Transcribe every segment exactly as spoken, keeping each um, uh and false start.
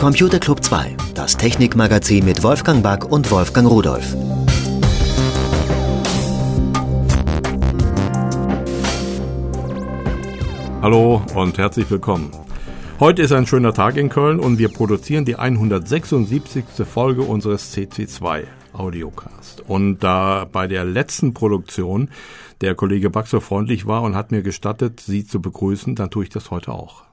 Computer Club zwei, das Technikmagazin mit Wolfgang Back und Wolfgang Rudolph. Hallo und herzlich willkommen. Heute ist ein schöner Tag in Köln und wir produzieren die hundertsechsundsiebzigste Folge unseres C C zwei Audiocast. Und da bei der letzten Produktion der Kollege Back so freundlich war und hat mir gestattet, Sie zu begrüßen, dann tue ich das heute auch.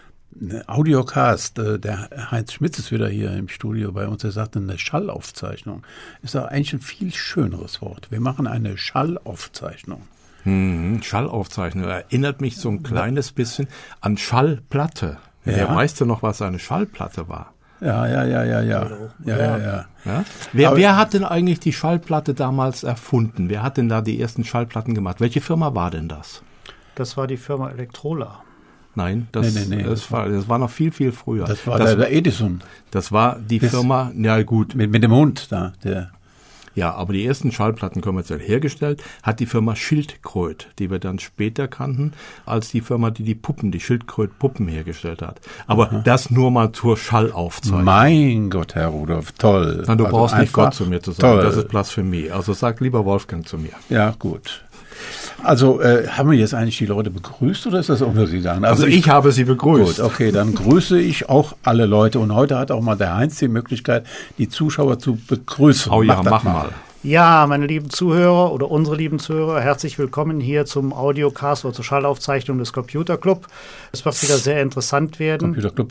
Audiocast, der Heinz Schmitz ist wieder hier im Studio bei uns, er sagte, eine Schallaufzeichnung ist doch eigentlich ein viel schöneres Wort. Wir machen eine Schallaufzeichnung. Hm, Schallaufzeichnung erinnert mich so ein kleines bisschen an Schallplatte. Ja. Wer weiß denn noch, was eine Schallplatte war? Ja, ja, ja, ja, ja. ja, ja, ja. ja? Wer, wer hat denn eigentlich die Schallplatte damals erfunden? Wer hat denn da die ersten Schallplatten gemacht? Welche Firma war denn das? Das war die Firma Electrola. Nein, das, nee, nee, nee. Das, war, das war noch viel, viel früher. Das war das, der, der Edison. Das war die das Firma, ja gut. Mit, mit dem Hund da, der. Ja, aber die ersten Schallplatten kommerziell hergestellt hat die Firma Schildkröt, die wir dann später kannten, als die Firma, die die Puppen, die Schildkröt-Puppen hergestellt hat. Aber Aha. das nur mal zur Schallaufzeichnung. Mein Gott, Herr Rudolph, toll. Na, du also brauchst nicht Gott zu mir zu sagen, toll. Das ist Blasphemie. Also sag lieber Wolfgang zu mir. Ja, gut. Also äh, haben wir jetzt eigentlich die Leute begrüßt oder ist das untergegangen? Also, also ich, ich habe sie begrüßt. Gut, okay, dann grüße ich auch alle Leute. Und heute hat auch mal der Heinz die Möglichkeit, die Zuschauer zu begrüßen. Oh ja, mach, mach mal. mal. Ja, meine lieben Zuhörer oder unsere lieben Zuhörer, herzlich willkommen hier zum Audiocast oder zur Schallaufzeichnung des Computer Club. Es wird wieder sehr interessant werden. Computer Club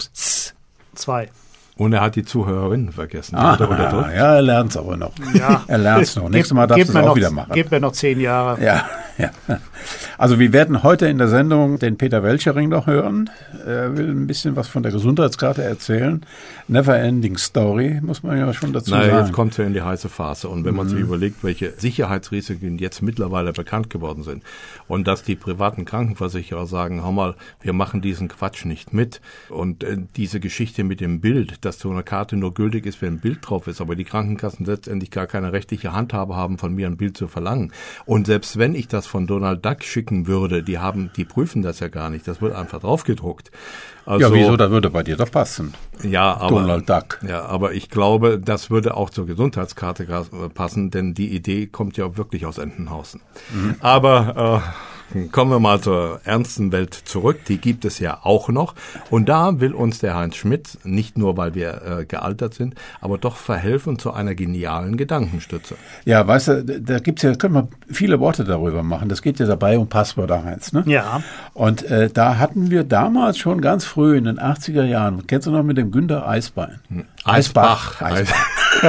zwei. Und er hat die Zuhörerinnen vergessen. Ah, oder ja, er lernt es aber noch. Ja. Er lernt es noch. Nächstes Mal darfst du es auch noch, wieder machen. Gebt mir noch zehn Jahre. Ja, ja. Also wir werden heute in der Sendung den Peter Welchering noch hören. Er will ein bisschen was von der Gesundheitskarte erzählen. Never ending story, muss man ja schon dazu naja, sagen. Jetzt kommt es ja in die heiße Phase. Und wenn man mhm. sich überlegt, welche Sicherheitsrisiken jetzt mittlerweile bekannt geworden sind und dass die privaten Krankenversicherer sagen, hör mal, wir machen diesen Quatsch nicht mit. Und äh, diese Geschichte mit dem Bild, dass so eine Karte nur gültig ist, wenn ein Bild drauf ist, aber die Krankenkassen letztendlich gar keine rechtliche Handhabe haben, von mir ein Bild zu verlangen. Und selbst wenn ich das von Donald Duck schicken würde, die haben, die prüfen das ja gar nicht. Das wird einfach draufgedruckt. Also, ja, wieso? Das würde bei dir doch passen. Ja, aber, Donald Duck. Ja, aber ich glaube, das würde auch zur Gesundheitskarte passen, denn die Idee kommt ja wirklich aus Entenhausen. Mhm. Aber äh, kommen wir mal zur ernsten Welt zurück. Die gibt es ja auch noch. Und da will uns der Heinz Schmitz, nicht nur, weil wir äh, gealtert sind, aber doch verhelfen zu einer genialen Gedankenstütze. Ja, weißt du, da gibt's ja, können wir viele Worte darüber machen. Das geht ja dabei um Passwörter, Heinz, ne? Ja. Und äh, da hatten wir damals schon ganz früh in den achtziger Jahren, kennst du noch mit dem Günter Eisbein? Hm. Eisbach. Eisbach.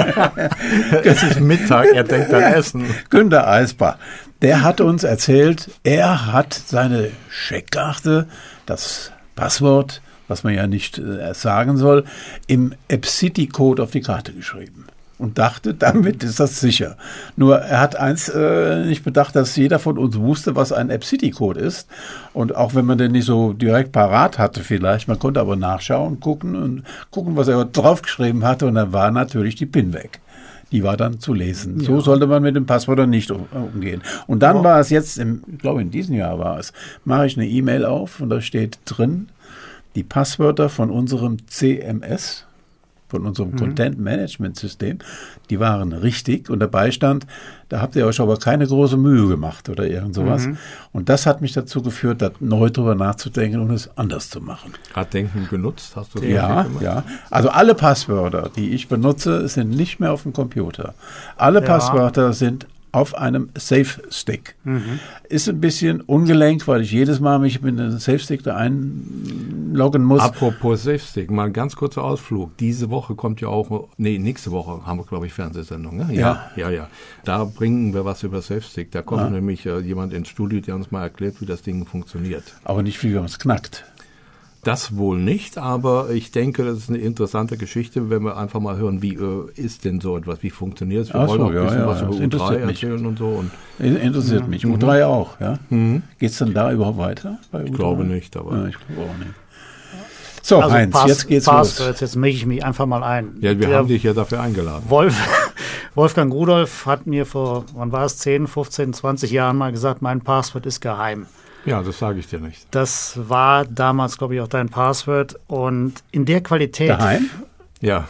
Es ist Mittag, er denkt an Essen. Günter Eisbach. Der hat uns erzählt, er hat seine Scheckkarte, das Passwort, was man ja nicht äh, sagen soll, im EBCDIC-Code auf die Karte geschrieben. Und dachte, damit ist das sicher. Nur er hat eins äh, nicht bedacht, dass jeder von uns wusste, was ein EBCDIC-Code ist. Und auch wenn man den nicht so direkt parat hatte vielleicht, man konnte aber nachschauen, gucken und gucken, was er draufgeschrieben hatte. Und dann war natürlich die PIN weg. Die war dann zu lesen. Ja. So sollte man mit dem Passwort nicht umgehen. Und dann oh. war es jetzt, im, ich glaube in diesem Jahr war es, mache ich eine E-Mail auf und da steht drin, die Passwörter von unserem C M S, von unserem mhm. Content Management System, die waren richtig und dabei stand, da habt ihr euch aber keine große Mühe gemacht oder irgend sowas. Mhm. Und das hat mich dazu geführt, da neu drüber nachzudenken und es anders zu machen. Hat Denken genutzt? Hast du das ja, ja. Also alle Passwörter, die ich benutze, sind nicht mehr auf dem Computer. Alle ja. Passwörter sind auf einem Safe-Stick. Mhm. Ist ein bisschen ungelenk, weil ich jedes Mal mich mit einem Safe-Stick da einloggen muss. Apropos Safe-Stick, mal ein ganz kurzer Ausflug. Diese Woche kommt ja auch, nee, nächste Woche haben wir, glaube ich, Fernsehsendung. Ne? Ja, ja, ja, ja. Da bringen wir was über Safe-Stick. Da kommt ja. nämlich äh, jemand ins Studio, der uns mal erklärt, wie das Ding funktioniert. Aber nicht, wie man es knackt. Das wohl nicht, aber ich denke, das ist eine interessante Geschichte, wenn wir einfach mal hören, wie äh, ist denn so etwas, wie funktioniert es? Wir Ach wollen so, auch ein ja, bisschen ja, was über U drei erzählen mich. und so. Und interessiert ja. mich. U drei auch, ja? Mhm. Geht es dann da überhaupt weiter? Bei ich glaube nicht, aber... Ja, ich glaube auch nicht. So, also Heinz, Pass, jetzt geht's Pass, los. Jetzt mische ich mich einfach mal ein. Ja, wir Der haben dich ja dafür eingeladen. Wolf, Wolfgang Rudolph hat mir vor, wann war es, zehn, fünfzehn, zwanzig Jahren mal gesagt, mein Passwort ist geheim. Ja, das sage ich dir nicht. Das war damals, glaube ich, auch dein Passwort. Und in der Qualität... Daheim? Ja.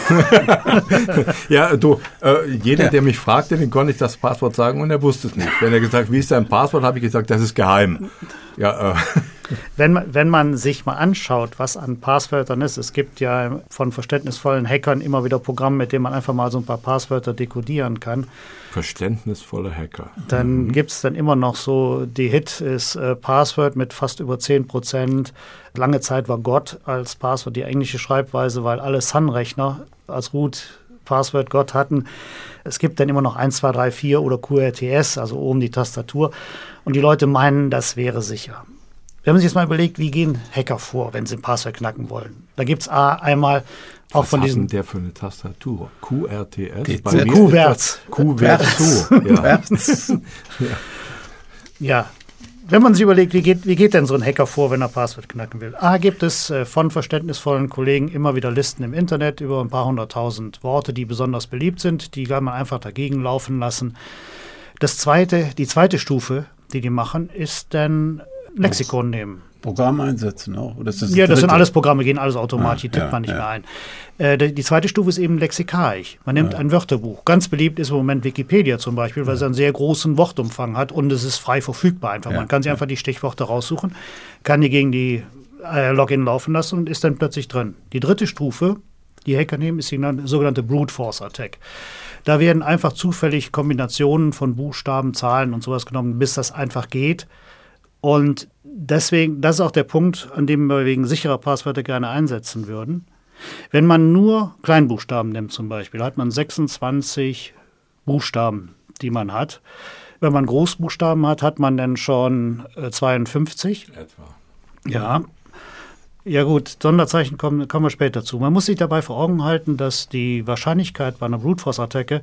ja, du, äh, jeder, ja. der mich fragte, den konnte ich das Passwort sagen und er wusste es nicht. Wenn er gesagt, wie ist dein Passwort, habe ich gesagt, das ist geheim. Ja, äh. Wenn man, wenn man sich mal anschaut, was an Passwörtern ist, es gibt ja von verständnisvollen Hackern immer wieder Programme, mit denen man einfach mal so ein paar Passwörter dekodieren kann. Verständnisvolle Hacker. Dann mhm. gibt es dann immer noch so, die Hit ist äh, Password mit fast über zehn Prozent. Lange Zeit war Gott als Passwort die englische Schreibweise, weil alle Sun-Rechner als Root Password Gott hatten. Es gibt dann immer noch eins, zwei, drei, vier oder Q R T S, also oben die Tastatur. Und die Leute meinen, das wäre sicher. Wenn man sich jetzt mal überlegt, wie gehen Hacker vor, wenn sie ein Passwort knacken wollen? Da gibt es einmal auch Was von diesen... Was der für eine Tastatur? Q R T S? Die, bei Q-Wärts. Q-Wärts. Ja. ja. ja. Wenn man sich überlegt, wie geht, wie geht denn so ein Hacker vor, wenn er Passwort knacken will? A, gibt es äh, von verständnisvollen Kollegen immer wieder Listen im Internet über ein paar hunderttausend Worte, die besonders beliebt sind. Die kann man einfach dagegen laufen lassen. Das zweite, die zweite Stufe, die die machen, ist dann Lexikon nehmen. Programm einsetzen auch? Oder ist das das ja, das dritte? sind alles Programme, gehen alles automatisch, ah, die tippt ja, man nicht ja. mehr ein. Äh, die, die zweite Stufe ist eben lexikalisch. Man nimmt ja. ein Wörterbuch. Ganz beliebt ist im Moment Wikipedia zum Beispiel, weil ja. es einen sehr großen Wortumfang hat und es ist frei verfügbar einfach. Ja. Man kann sich einfach die Stichworte raussuchen, kann die gegen die äh, Login laufen lassen und ist dann plötzlich drin. Die dritte Stufe, die Hacker nehmen, ist die sogenannte Brute Force Attack. Da werden einfach zufällig Kombinationen von Buchstaben, Zahlen und sowas genommen, bis das einfach geht. Und deswegen, das ist auch der Punkt, an dem wir wegen sicherer Passwörter gerne einsetzen würden. Wenn man nur Kleinbuchstaben nimmt zum Beispiel, hat man sechsundzwanzig Buchstaben, die man hat. Wenn man Großbuchstaben hat, hat man dann schon äh, zweiundfünfzig. Etwa. Ja. Ja gut, Sonderzeichen kommen, kommen wir später zu. Man muss sich dabei vor Augen halten, dass die Wahrscheinlichkeit bei einer Brute Force Attacke,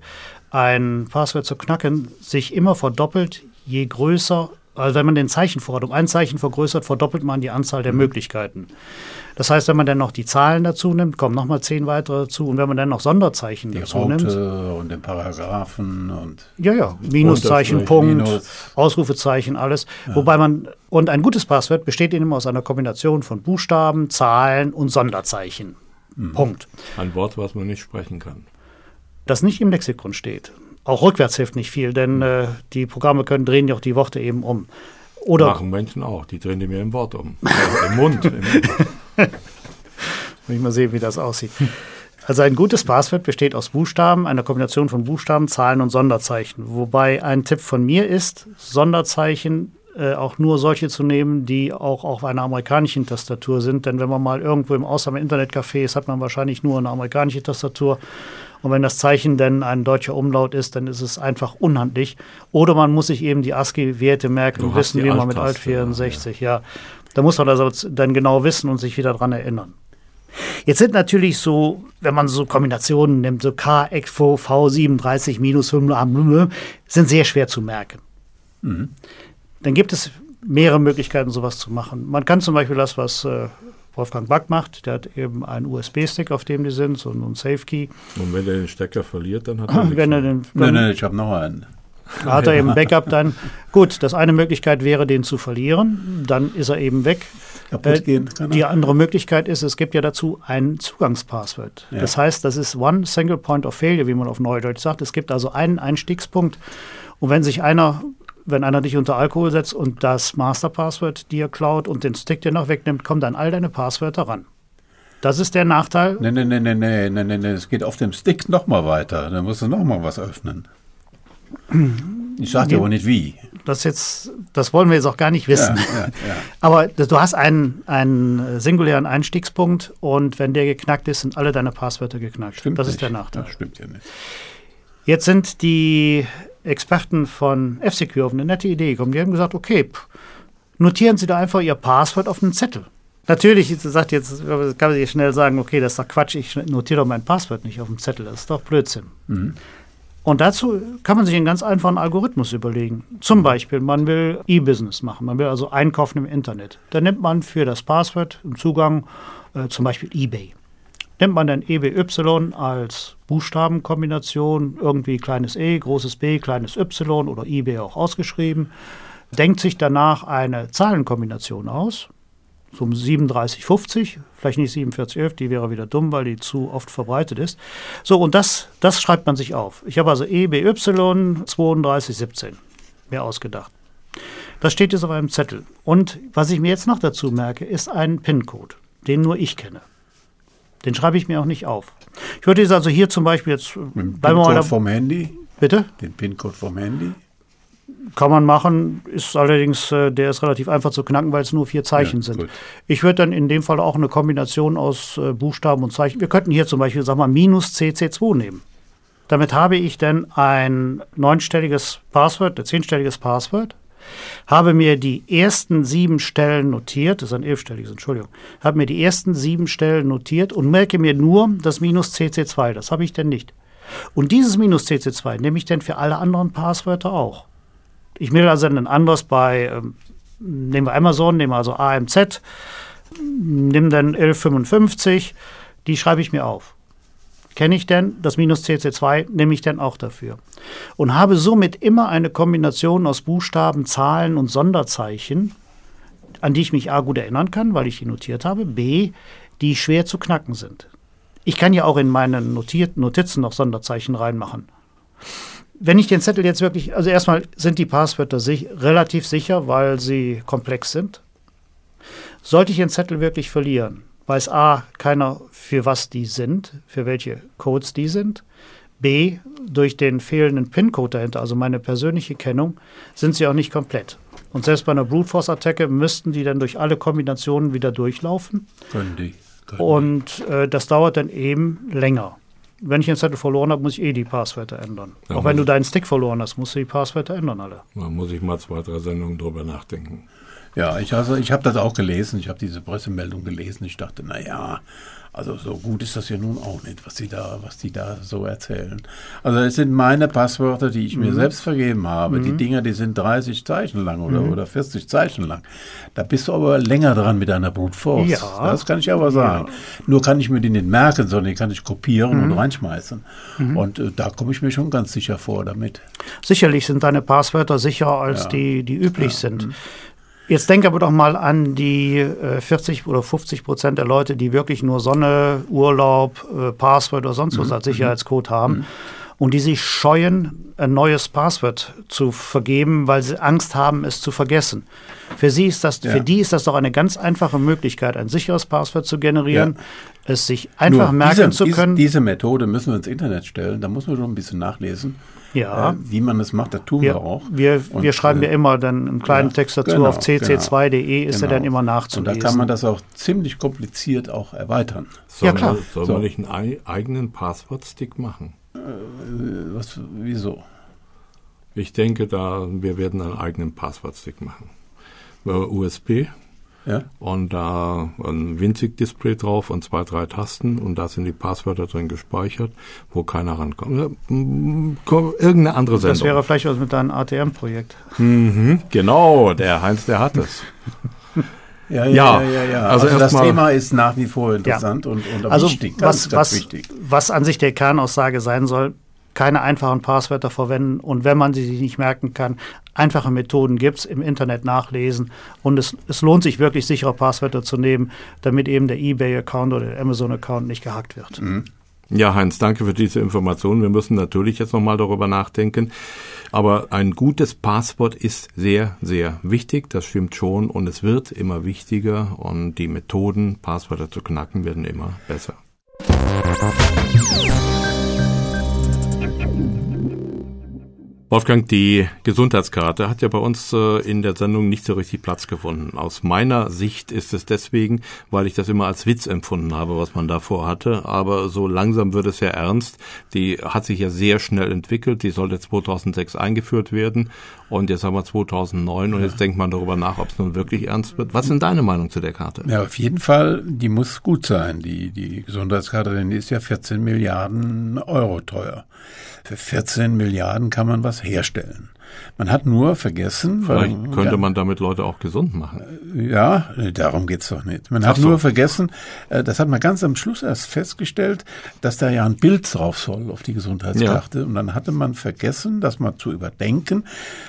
ein Passwort zu knacken, sich immer verdoppelt, je größer. Also wenn man den Zeichenvorrat um ein Zeichen vergrößert, verdoppelt man die Anzahl der Möglichkeiten. Das heißt, wenn man dann noch die Zahlen dazu nimmt, kommen nochmal zehn weitere dazu. Und wenn man dann noch Sonderzeichen die dazu Raute nimmt. Und den Paragraphen und. Ja, ja. Minuszeichen, Punkt, Minus. Ausrufezeichen, alles. Ja. Wobei man, und ein gutes Passwort besteht eben aus einer Kombination von Buchstaben, Zahlen und Sonderzeichen. Mhm. Punkt. Ein Wort, was man nicht sprechen kann. Das nicht im Lexikon steht. Auch rückwärts hilft nicht viel, denn äh, die Programme können drehen ja auch die Worte eben um. Oder machen Menschen auch, die drehen die mir im Wort um. Also im Mund. Im Mund. Will ich mal sehen, wie das aussieht. Also ein gutes Passwort besteht aus Buchstaben, einer Kombination von Buchstaben, Zahlen und Sonderzeichen. Wobei ein Tipp von mir ist, Sonderzeichen äh, auch nur solche zu nehmen, die auch auf einer amerikanischen Tastatur sind. Denn wenn man mal irgendwo im Ausland im Internetcafé ist, hat man wahrscheinlich nur eine amerikanische Tastatur. Und wenn das Zeichen dann ein deutscher Umlaut ist, dann ist es einfach unhandlich. Oder man muss sich eben die ASCII-Werte merken und wissen, wie man mit Alt vierundsechzig, ja. ja. Da muss man das dann genau wissen und sich wieder dran erinnern. Jetzt sind natürlich so, wenn man so Kombinationen nimmt, so K, E X F O, V siebenunddreißig, minus fünf, sind sehr schwer zu merken. Mhm. Dann gibt es mehrere Möglichkeiten, sowas zu machen. Man kann zum Beispiel das, was äh, Wolfgang Back macht, der hat eben einen U S B-Stick, auf dem die sind, so einen Safe-Key. Und wenn er den Stecker verliert, dann hat er nichts wenn er den, Nein, nein, ich habe noch einen. Da hat er eben Backup dann. Gut, das eine Möglichkeit wäre, den zu verlieren. Dann ist er eben weg. Kaputt gehen kann er. Die andere Möglichkeit ist, es gibt ja dazu ein Zugangspasswort. Ja. Das heißt, das ist One Single Point of Failure, wie man auf Neudeutsch sagt. Es gibt also einen Einstiegspunkt. Und wenn sich einer, wenn einer dich unter Alkohol setzt und das Masterpasswort dir klaut und den Stick dir noch wegnimmt, kommt an all deine Passwörter ran. Das ist der Nachteil. Nein, nein, nein, nein, nein, nein, nein, es geht auf dem Stick noch mal weiter. Dann musst du noch mal was öffnen. Ich sage dir aber nicht wie. Das, jetzt, das wollen wir jetzt auch gar nicht wissen. Ja, ja, ja. Aber du hast einen, einen singulären Einstiegspunkt und wenn der geknackt ist, sind alle deine Passwörter geknackt. Stimmt das nicht. ist der Nachteil. Das stimmt ja nicht. Jetzt sind die Experten von F-Secure auf eine nette Idee gekommen. Die haben gesagt, okay, pff, notieren Sie da einfach Ihr Passwort auf einen Zettel. Natürlich, sagt jetzt, kann man sich schnell sagen, okay, das ist doch Quatsch, ich notiere doch mein Passwort nicht auf dem Zettel. Das ist doch Blödsinn. Mhm. Und dazu kann man sich einen ganz einfachen Algorithmus überlegen. Zum Beispiel, man will E-Business machen, man will also einkaufen im Internet. Dann nimmt man für das Passwort im Zugang äh, zum Beispiel eBay. Nimmt man dann E B Y als Buchstabenkombination, irgendwie kleines E, großes B, kleines Y oder eBay auch ausgeschrieben, denkt sich danach eine Zahlenkombination aus. so um siebenunddreißig fünfzig, vielleicht nicht siebenundvierzig elf, die wäre wieder dumm, weil die zu oft verbreitet ist. So, und das, das schreibt man sich auf. Ich habe also E B Y zweiunddreißig siebzehn mir ausgedacht. Das steht jetzt auf einem Zettel. Und was ich mir jetzt noch dazu merke, ist ein PIN-Code, den nur ich kenne. Den schreibe ich mir auch nicht auf. Ich würde jetzt also hier zum Beispiel jetzt... Den PIN-Code vom Handy? Bitte? Den PIN-Code vom Handy? Kann man machen, ist allerdings, äh, der ist relativ einfach zu knacken, weil es nur vier Zeichen Ja, sind. gut. Ich würde dann in dem Fall auch eine Kombination aus äh, Buchstaben und Zeichen, wir könnten hier zum Beispiel, sag mal, minus C C zwei nehmen. Damit habe ich dann ein neunstelliges Passwort, ein zehnstelliges Passwort, habe mir die ersten sieben Stellen notiert, das ist ein elfstelliges, Entschuldigung, habe mir die ersten sieben Stellen notiert und merke mir nur das minus C C zwei, das habe ich denn nicht. Und dieses minus C C zwei nehme ich dann für alle anderen Passwörter auch. Ich will also ein anderes bei, ähm, nehmen wir Amazon, nehmen wir also A M Z, nimm dann elf fünfundfünfzig, die schreibe ich mir auf. Kenne ich denn das minus C C zwei, nehme ich dann auch dafür. Und habe somit immer eine Kombination aus Buchstaben, Zahlen und Sonderzeichen, an die ich mich A gut erinnern kann, weil ich die notiert habe, B, die schwer zu knacken sind. Ich kann ja auch in meine notierten Notizen noch Sonderzeichen reinmachen. Wenn ich den Zettel jetzt wirklich, also erstmal sind die Passwörter sich, relativ sicher, weil sie komplex sind. Sollte ich den Zettel wirklich verlieren, weiß A, keiner, für was die sind, für welche Codes die sind. B, durch den fehlenden PIN-Code dahinter, also meine persönliche Kennung, sind sie auch nicht komplett. Und selbst bei einer Brute-Force-Attacke müssten die dann durch alle Kombinationen wieder durchlaufen. Können die. Können Und äh, das dauert dann eben länger. Wenn ich den Zettel verloren habe, muss ich eh die Passwörter ändern. Ja, auch wenn du deinen Stick verloren hast, musst du die Passwörter ändern alle. Da muss ich mal zwei, drei Sendungen drüber nachdenken. Ja, ich, also, ich habe das auch gelesen. Ich habe diese Pressemeldung gelesen. Ich dachte, naja, also so gut ist das ja nun auch nicht, was sie da, was die da so erzählen. Also es sind meine Passwörter, die ich mhm. mir selbst vergeben habe. Mhm. Die Dinger, die sind dreißig Zeichen lang oder, mhm. oder vierzig Zeichen lang. Da bist du aber länger dran mit deiner Brute Force. Ja. Das kann ich aber sagen. Ja. Nur kann ich mir die nicht merken, sondern die kann ich kopieren mhm. und reinschmeißen. Mhm. Und äh, da komme ich mir schon ganz sicher vor damit. Sicherlich sind deine Passwörter sicherer als ja. die, die üblich ja. sind. Mhm. Jetzt denke aber doch mal an die äh, vierzig oder fünfzig Prozent der Leute, die wirklich nur Sonne, Urlaub, äh, Passwort oder sonst was mhm. als Sicherheitscode haben mhm. und die sich scheuen, ein neues Passwort zu vergeben, weil sie Angst haben, es zu vergessen. Für sie ist das, ja. für die ist das doch eine ganz einfache Möglichkeit, ein sicheres Passwort zu generieren, ja. es sich einfach Nur merken diese, zu können. Diese, diese Methode müssen wir ins Internet stellen, da muss man schon ein bisschen nachlesen. Ja. Äh, wie man das macht, das tun wir, wir auch. Wir, und, wir schreiben äh, ja immer dann einen kleinen ja, Text dazu genau, auf c c zwei punkt de, ist genau. er dann immer nachzulesen. Und da kann man das auch ziemlich kompliziert auch erweitern. Soll ja, klar. Man, soll so. man nicht einen eigenen Passwortstick machen? Äh, was, wieso? Ich denke, da wir werden einen eigenen Passwortstick machen. U S B. Ja. Und da ein winzig Display drauf und zwei, drei Tasten und da sind die Passwörter drin gespeichert, wo keiner rankommt. Irgendeine andere Sendung. Das wäre vielleicht was mit deinem A T M-Projekt. Mhm, genau, der Heinz, der hat es. Ja, ja, ja, ja, ja. Also, also das mal, Thema ist nach wie vor interessant ja. und, und also wichtig. Was, ganz, ganz was, wichtig. was an sich der Kernaussage sein soll, keine einfachen Passwörter verwenden und wenn man sie sich nicht merken kann, einfache Methoden gibt es, im Internet nachlesen und es, es lohnt sich wirklich, sichere Passwörter zu nehmen, damit eben der eBay-Account oder der Amazon-Account nicht gehackt wird. Mhm. Ja, Heinz, danke für diese Information. Wir müssen natürlich jetzt nochmal darüber nachdenken, aber ein gutes Passwort ist sehr, sehr wichtig, das stimmt schon und es wird immer wichtiger und die Methoden, Passwörter zu knacken, werden immer besser. Wolfgang, die Gesundheitskarte hat ja bei uns äh, in der Sendung nicht so richtig Platz gefunden. Aus meiner Sicht ist es deswegen, weil ich das immer als Witz empfunden habe, was man davor hatte. Aber so langsam wird es ja ernst. Die hat sich ja sehr schnell entwickelt. Die sollte zweitausendsechs eingeführt werden. Und jetzt haben wir zweitausendneun und jetzt denkt man darüber nach, ob es nun wirklich ernst wird. Was ist denn deine Meinung zu der Karte? Ja, auf jeden Fall, die muss gut sein. Die, die Gesundheitskarte, denn die ist ja vierzehn Milliarden Euro teuer. Für vierzehn Milliarden kann man was herstellen. Man hat nur vergessen... Vielleicht weil, könnte ja, man damit Leute auch gesund machen. Ja, darum geht's doch nicht. Man hat Ach so. nur vergessen, das hat man ganz am Schluss erst festgestellt, dass da ja ein Bild drauf soll auf die Gesundheitskarte. Ja. Und dann hatte man vergessen, das mal zu überdenken,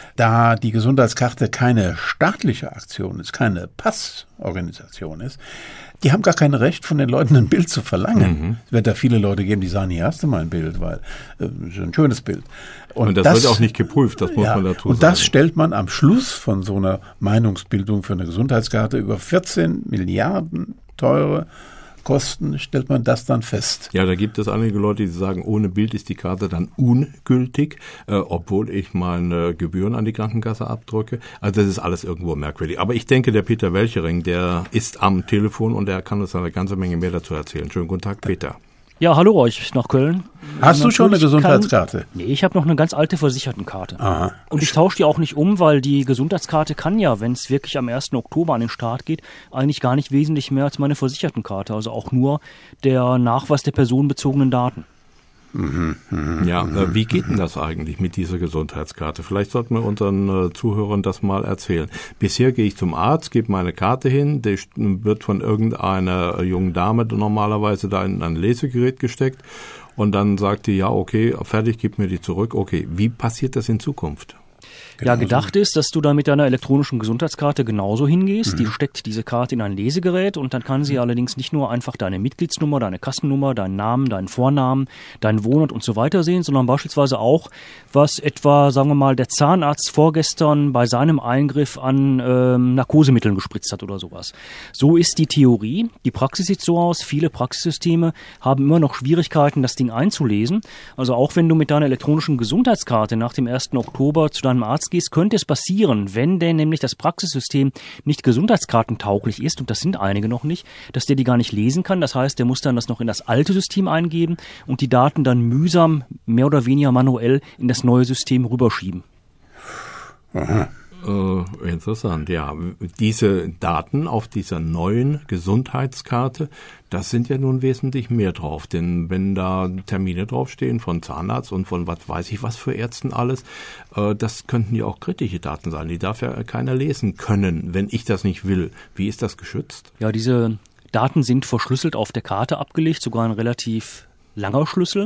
da die Gesundheitskarte keine staatliche Aktion ist, keine Passorganisation ist. Die haben gar kein Recht, von den Leuten ein Bild zu verlangen. Mhm. Es wird da viele Leute geben, die sagen, hier hast du mal ein Bild, weil äh, ist ein schönes Bild. Und, und das, das wird auch nicht geprüft, das muss ja, man dazu sagen. Und das stellt man am Schluss von so einer Meinungsbildung für eine Gesundheitskarte über vierzehn Milliarden teure Kosten, stellt man das dann fest. Ja, da gibt es einige Leute, die sagen, ohne Bild ist die Karte dann ungültig, äh, obwohl ich meine Gebühren an die Krankenkasse abdrücke. Also das ist alles irgendwo merkwürdig. Aber ich denke, der Peter Welchering, der ist am Telefon und der kann uns eine ganze Menge mehr dazu erzählen. Schönen guten Tag, Peter. Ja, hallo euch nach Köln. Hast Natürlich du schon eine Gesundheitskarte? Kann, nee, ich habe noch eine ganz alte Versichertenkarte. Aha. Und ich tausche die auch nicht um, weil die Gesundheitskarte kann ja, wenn es wirklich am ersten Oktober an den Start geht, eigentlich gar nicht wesentlich mehr als meine Versichertenkarte. Also auch nur der Nachweis der personenbezogenen Daten. Mhm, mh, ja, äh, wie geht denn das eigentlich mit dieser Gesundheitskarte? Vielleicht sollten wir unseren äh, Zuhörern das mal erzählen. Bisher gehe ich zum Arzt, gebe meine Karte hin, die wird von irgendeiner jungen Dame normalerweise da in ein Lesegerät gesteckt und dann sagt die, ja, okay, fertig, gib mir die zurück. Okay, wie passiert das in Zukunft? Ja, gedacht ist, dass du da mit deiner elektronischen Gesundheitskarte genauso hingehst. Mhm. Die steckt diese Karte in ein Lesegerät und dann kann sie allerdings nicht nur einfach deine Mitgliedsnummer, deine Kassennummer, deinen Namen, deinen Vornamen, deinen Wohnort und so weiter sehen, sondern beispielsweise auch, was etwa, sagen wir mal, der Zahnarzt vorgestern bei seinem Eingriff an ähm, Narkosemitteln gespritzt hat oder sowas. So ist die Theorie. Die Praxis sieht so aus, viele Praxissysteme haben immer noch Schwierigkeiten, das Ding einzulesen. Also auch wenn du mit deiner elektronischen Gesundheitskarte nach dem ersten Oktober zu deinem Arzt gehst, könnte es passieren, wenn denn nämlich das Praxissystem nicht gesundheitskartentauglich ist, und das sind einige noch nicht, dass der die gar nicht lesen kann. Das heißt, der muss dann das noch in das alte System eingeben und die Daten dann mühsam, mehr oder weniger manuell in das neue System rüberschieben. Aha. Äh, interessant, ja. Diese Daten auf dieser neuen Gesundheitskarte, das sind ja nun wesentlich mehr drauf. Denn wenn da Termine draufstehen von Zahnarzt und von was weiß ich was für Ärzten alles, äh, das könnten ja auch kritische Daten sein. Die darf ja keiner lesen können, wenn ich das nicht will. Wie ist das geschützt? Ja, diese Daten sind verschlüsselt auf der Karte abgelegt, sogar ein relativ langer Schlüssel.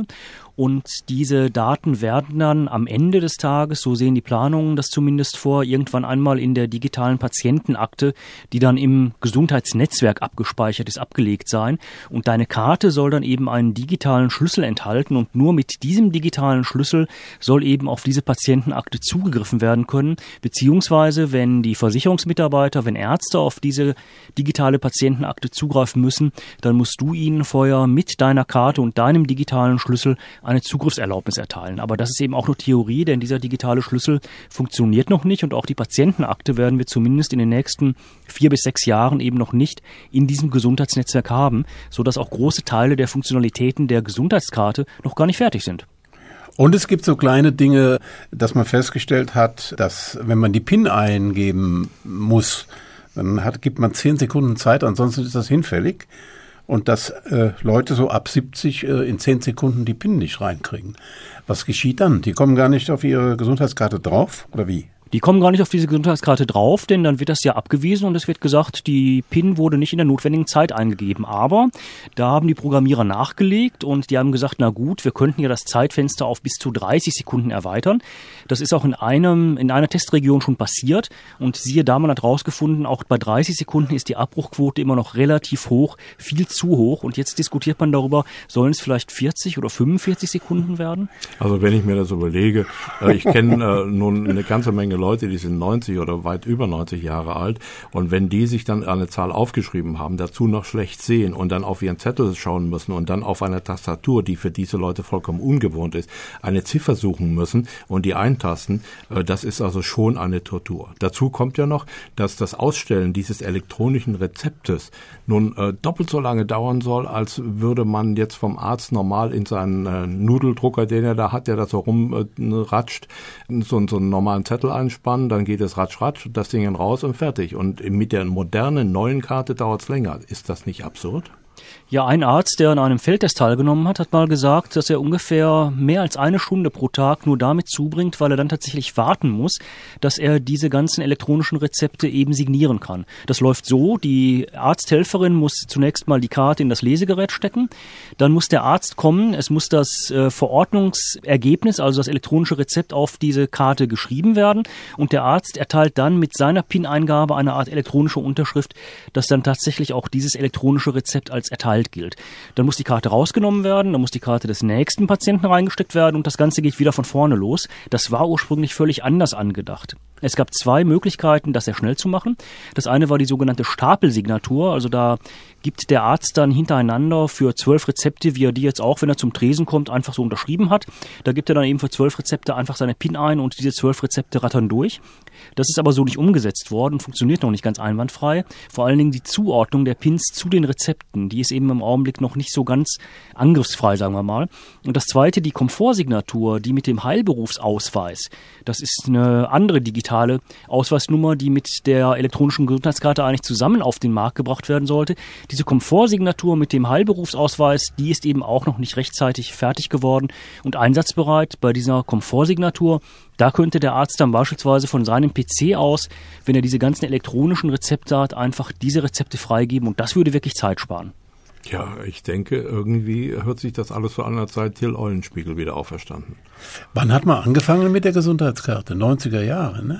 Und diese Daten werden dann am Ende des Tages, so sehen die Planungen das zumindest vor, irgendwann einmal in der digitalen Patientenakte, die dann im Gesundheitsnetzwerk abgespeichert ist, abgelegt sein. Und deine Karte soll dann eben einen digitalen Schlüssel enthalten und nur mit diesem digitalen Schlüssel soll eben auf diese Patientenakte zugegriffen werden können. Beziehungsweise, wenn die Versicherungsmitarbeiter, wenn Ärzte auf diese digitale Patientenakte zugreifen müssen, dann musst du ihnen vorher mit deiner Karte und deinem digitalen Schlüssel eine Zugriffserlaubnis erteilen. Aber das ist eben auch nur Theorie, denn dieser digitale Schlüssel funktioniert noch nicht und auch die Patientenakte werden wir zumindest in den nächsten vier bis sechs Jahren eben noch nicht in diesem Gesundheitsnetzwerk haben, sodass auch große Teile der Funktionalitäten der Gesundheitskarte noch gar nicht fertig sind. Und es gibt so kleine Dinge, dass man festgestellt hat, dass wenn man die PIN eingeben muss, dann hat, gibt man zehn Sekunden Zeit, ansonsten ist das hinfällig. Und dass äh, Leute so ab siebzig äh, in zehn Sekunden die PIN nicht reinkriegen. Was geschieht dann? Die kommen gar nicht auf ihre Gesundheitskarte drauf, oder wie? Die kommen gar nicht auf diese Gesundheitskarte drauf, denn dann wird das ja abgewiesen und es wird gesagt, die PIN wurde nicht in der notwendigen Zeit eingegeben. Aber da haben die Programmierer nachgelegt und die haben gesagt, na gut, wir könnten ja das Zeitfenster auf bis zu dreißig Sekunden erweitern. Das ist auch in einem in einer Testregion schon passiert und siehe da, man hat rausgefunden, auch bei dreißig Sekunden ist die Abbruchquote immer noch relativ hoch, viel zu hoch. Und jetzt diskutiert man darüber, sollen es vielleicht vierzig oder fünfundvierzig Sekunden werden? Also wenn ich mir das überlege, äh, ich kenne äh, nun eine ganze Menge Leute, die sind neunzig oder weit über neunzig Jahre alt und wenn die sich dann eine Zahl aufgeschrieben haben, dazu noch schlecht sehen und dann auf ihren Zettel schauen müssen und dann auf einer Tastatur, die für diese Leute vollkommen ungewohnt ist, eine Ziffer suchen müssen und die eintasten, das ist also schon eine Tortur. Dazu kommt ja noch, dass das Ausstellen dieses elektronischen Rezeptes nun äh, doppelt so lange dauern soll, als würde man jetzt vom Arzt normal in seinen äh, Nudeldrucker, den er da hat, der da so rumratscht, äh, so, so einen normalen Zettel ein spannen, dann geht es ratsch, ratsch, das Ding raus und fertig. Und mit der modernen, neuen Karte dauert es länger. Ist das nicht absurd? Ja, ein Arzt, der an einem Feldtest teilgenommen hat, hat mal gesagt, dass er ungefähr mehr als eine Stunde pro Tag nur damit zubringt, weil er dann tatsächlich warten muss, dass er diese ganzen elektronischen Rezepte eben signieren kann. Das läuft so, die Arzthelferin muss zunächst mal die Karte in das Lesegerät stecken, dann muss der Arzt kommen, es muss das äh, Verordnungsergebnis, also das elektronische Rezept auf diese Karte geschrieben werden und der Arzt erteilt dann mit seiner PIN-Eingabe eine Art elektronische Unterschrift, dass dann tatsächlich auch dieses elektronische Rezept als erteilt gilt. Dann muss die Karte rausgenommen werden, dann muss die Karte des nächsten Patienten reingesteckt werden und das Ganze geht wieder von vorne los. Das war ursprünglich völlig anders angedacht. Es gab zwei Möglichkeiten, das sehr schnell zu machen. Das eine war die sogenannte Stapelsignatur, also da gibt der Arzt dann hintereinander für zwölf Rezepte, wie er die jetzt auch, wenn er zum Tresen kommt, einfach so unterschrieben hat. Da gibt er dann eben für zwölf Rezepte einfach seine PIN ein und diese zwölf Rezepte rattern durch. Das ist aber so nicht umgesetzt worden, funktioniert noch nicht ganz einwandfrei. Vor allen Dingen die Zuordnung der Pins zu den Rezepten, die ist eben im Augenblick noch nicht so ganz angriffsfrei, sagen wir mal. Und das zweite, die Komfortsignatur, die mit dem Heilberufsausweis. Das ist eine andere digitale Ausweisnummer, die mit der elektronischen Gesundheitskarte eigentlich zusammen auf den Markt gebracht werden sollte. Diese Komfortsignatur mit dem Heilberufsausweis, die ist eben auch noch nicht rechtzeitig fertig geworden und einsatzbereit. Bei dieser Komfortsignatur, da könnte der Arzt dann beispielsweise von seinem P C aus, wenn er diese ganzen elektronischen Rezepte hat, einfach diese Rezepte freigeben und das würde wirklich Zeit sparen. Ja, ich denke, irgendwie hört sich das alles so an, als sei Till Eulenspiegel wieder auferstanden. Wann hat man angefangen mit der Gesundheitskarte? neunziger Jahre, ne?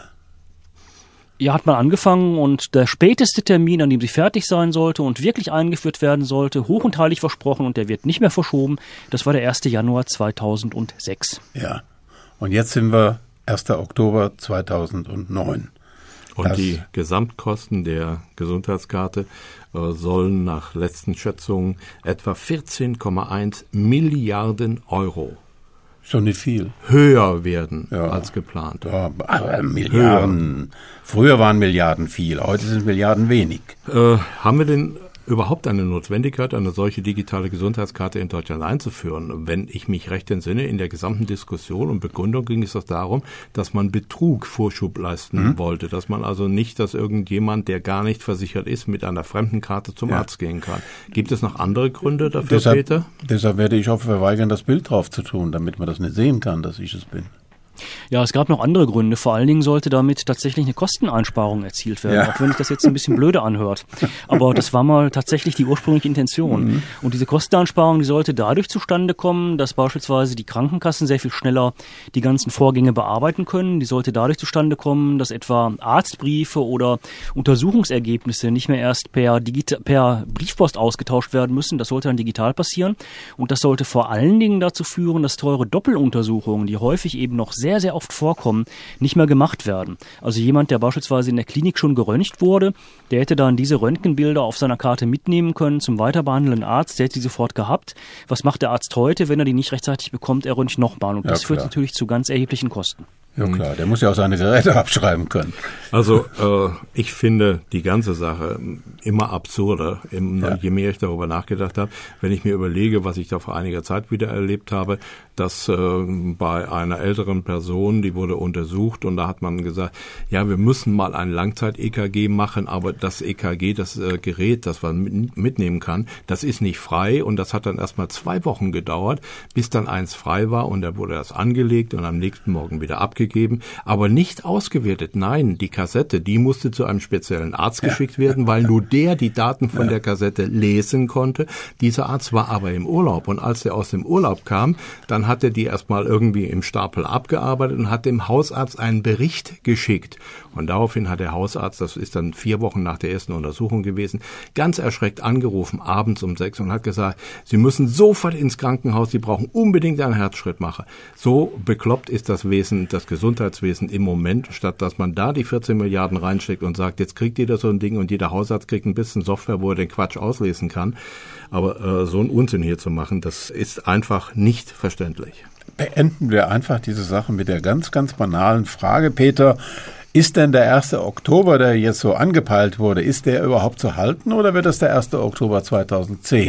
Ja, hat man angefangen und der späteste Termin, an dem sie fertig sein sollte und wirklich eingeführt werden sollte, hoch und heilig versprochen und der wird nicht mehr verschoben, das war der erste Januar zweitausendsechs. Ja, und jetzt sind wir erster Oktober zweitausendneun. Und das die Gesamtkosten der Gesundheitskarte äh, sollen nach letzten Schätzungen etwa vierzehn Komma eins Milliarden Euro schon nicht viel höher werden ja. als geplant. Ja, aber Milliarden. Höher. Früher waren Milliarden viel, heute sind Milliarden wenig. Äh, haben wir denn überhaupt eine Notwendigkeit, eine solche digitale Gesundheitskarte in Deutschland einzuführen? Wenn ich mich recht entsinne, in der gesamten Diskussion und Begründung ging es doch darum, dass man Betrug Vorschub leisten mhm. wollte, dass man also nicht, dass irgendjemand, der gar nicht versichert ist, mit einer fremden Karte zum ja. Arzt gehen kann. Gibt es noch andere Gründe dafür, deshalb, Peter? Deshalb werde ich auch verweigern, das Bild drauf zu tun, damit man das nicht sehen kann, dass ich es bin. Ja, es gab noch andere Gründe. Vor allen Dingen sollte damit tatsächlich eine Kosteneinsparung erzielt werden, ja. auch wenn sich das jetzt ein bisschen blöde anhört. Aber das war mal tatsächlich die ursprüngliche Intention. Mhm. Und diese Kosteneinsparung, die sollte dadurch zustande kommen, dass beispielsweise die Krankenkassen sehr viel schneller die ganzen Vorgänge bearbeiten können. Die sollte dadurch zustande kommen, dass etwa Arztbriefe oder Untersuchungsergebnisse nicht mehr erst per, Digita- per Briefpost ausgetauscht werden müssen. Das sollte dann digital passieren. Und das sollte vor allen Dingen dazu führen, dass teure Doppeluntersuchungen, die häufig eben noch sehr sehr, sehr oft vorkommen, nicht mehr gemacht werden. Also jemand, der beispielsweise in der Klinik schon geröntgt wurde, der hätte dann diese Röntgenbilder auf seiner Karte mitnehmen können zum weiterbehandelnden Arzt, der hätte sie sofort gehabt. Was macht der Arzt heute, wenn er die nicht rechtzeitig bekommt? Er röntgt nochmal und ja, das klar. führt natürlich zu ganz erheblichen Kosten. Ja klar, der muss ja auch seine Geräte abschreiben können. Also äh, ich finde die ganze Sache immer absurder, ja. je mehr ich darüber nachgedacht habe. Wenn ich mir überlege, was ich da vor einiger Zeit wieder erlebt habe, dass äh, bei einer älteren Person, die wurde untersucht und da hat man gesagt, ja, wir müssen mal ein Langzeit-E K G machen, aber das E K G, das äh, Gerät, das man mitnehmen kann, das ist nicht frei und das hat dann erstmal zwei Wochen gedauert, bis dann eins frei war und da wurde das angelegt und am nächsten Morgen wieder abgegeben, aber nicht ausgewertet. Nein, die Kassette, die musste zu einem speziellen Arzt ja. geschickt werden, weil nur der die Daten von ja. der Kassette lesen konnte. Dieser Arzt war aber im Urlaub und als er aus dem Urlaub kam, dann hat er die erstmal irgendwie im Stapel abgearbeitet und hat dem Hausarzt einen Bericht geschickt. Und daraufhin hat der Hausarzt, das ist dann vier Wochen nach der ersten Untersuchung gewesen, ganz erschreckt angerufen, abends um sechs und hat gesagt, Sie müssen sofort ins Krankenhaus, Sie brauchen unbedingt einen Herzschrittmacher. So bekloppt ist das Wesen, das Gesundheitswesen im Moment, statt dass man da die vierzehn Milliarden reinsteckt und sagt, jetzt kriegt jeder so ein Ding und jeder Hausarzt kriegt ein bisschen Software, wo er den Quatsch auslesen kann. Aber äh, so einen Unsinn hier zu machen, das ist einfach nicht verständlich. Beenden wir einfach diese Sache mit der ganz, ganz banalen Frage, Peter. Ist denn der erste Oktober, der jetzt so angepeilt wurde, ist der überhaupt zu halten oder wird das der erste Oktober zweitausendzehn?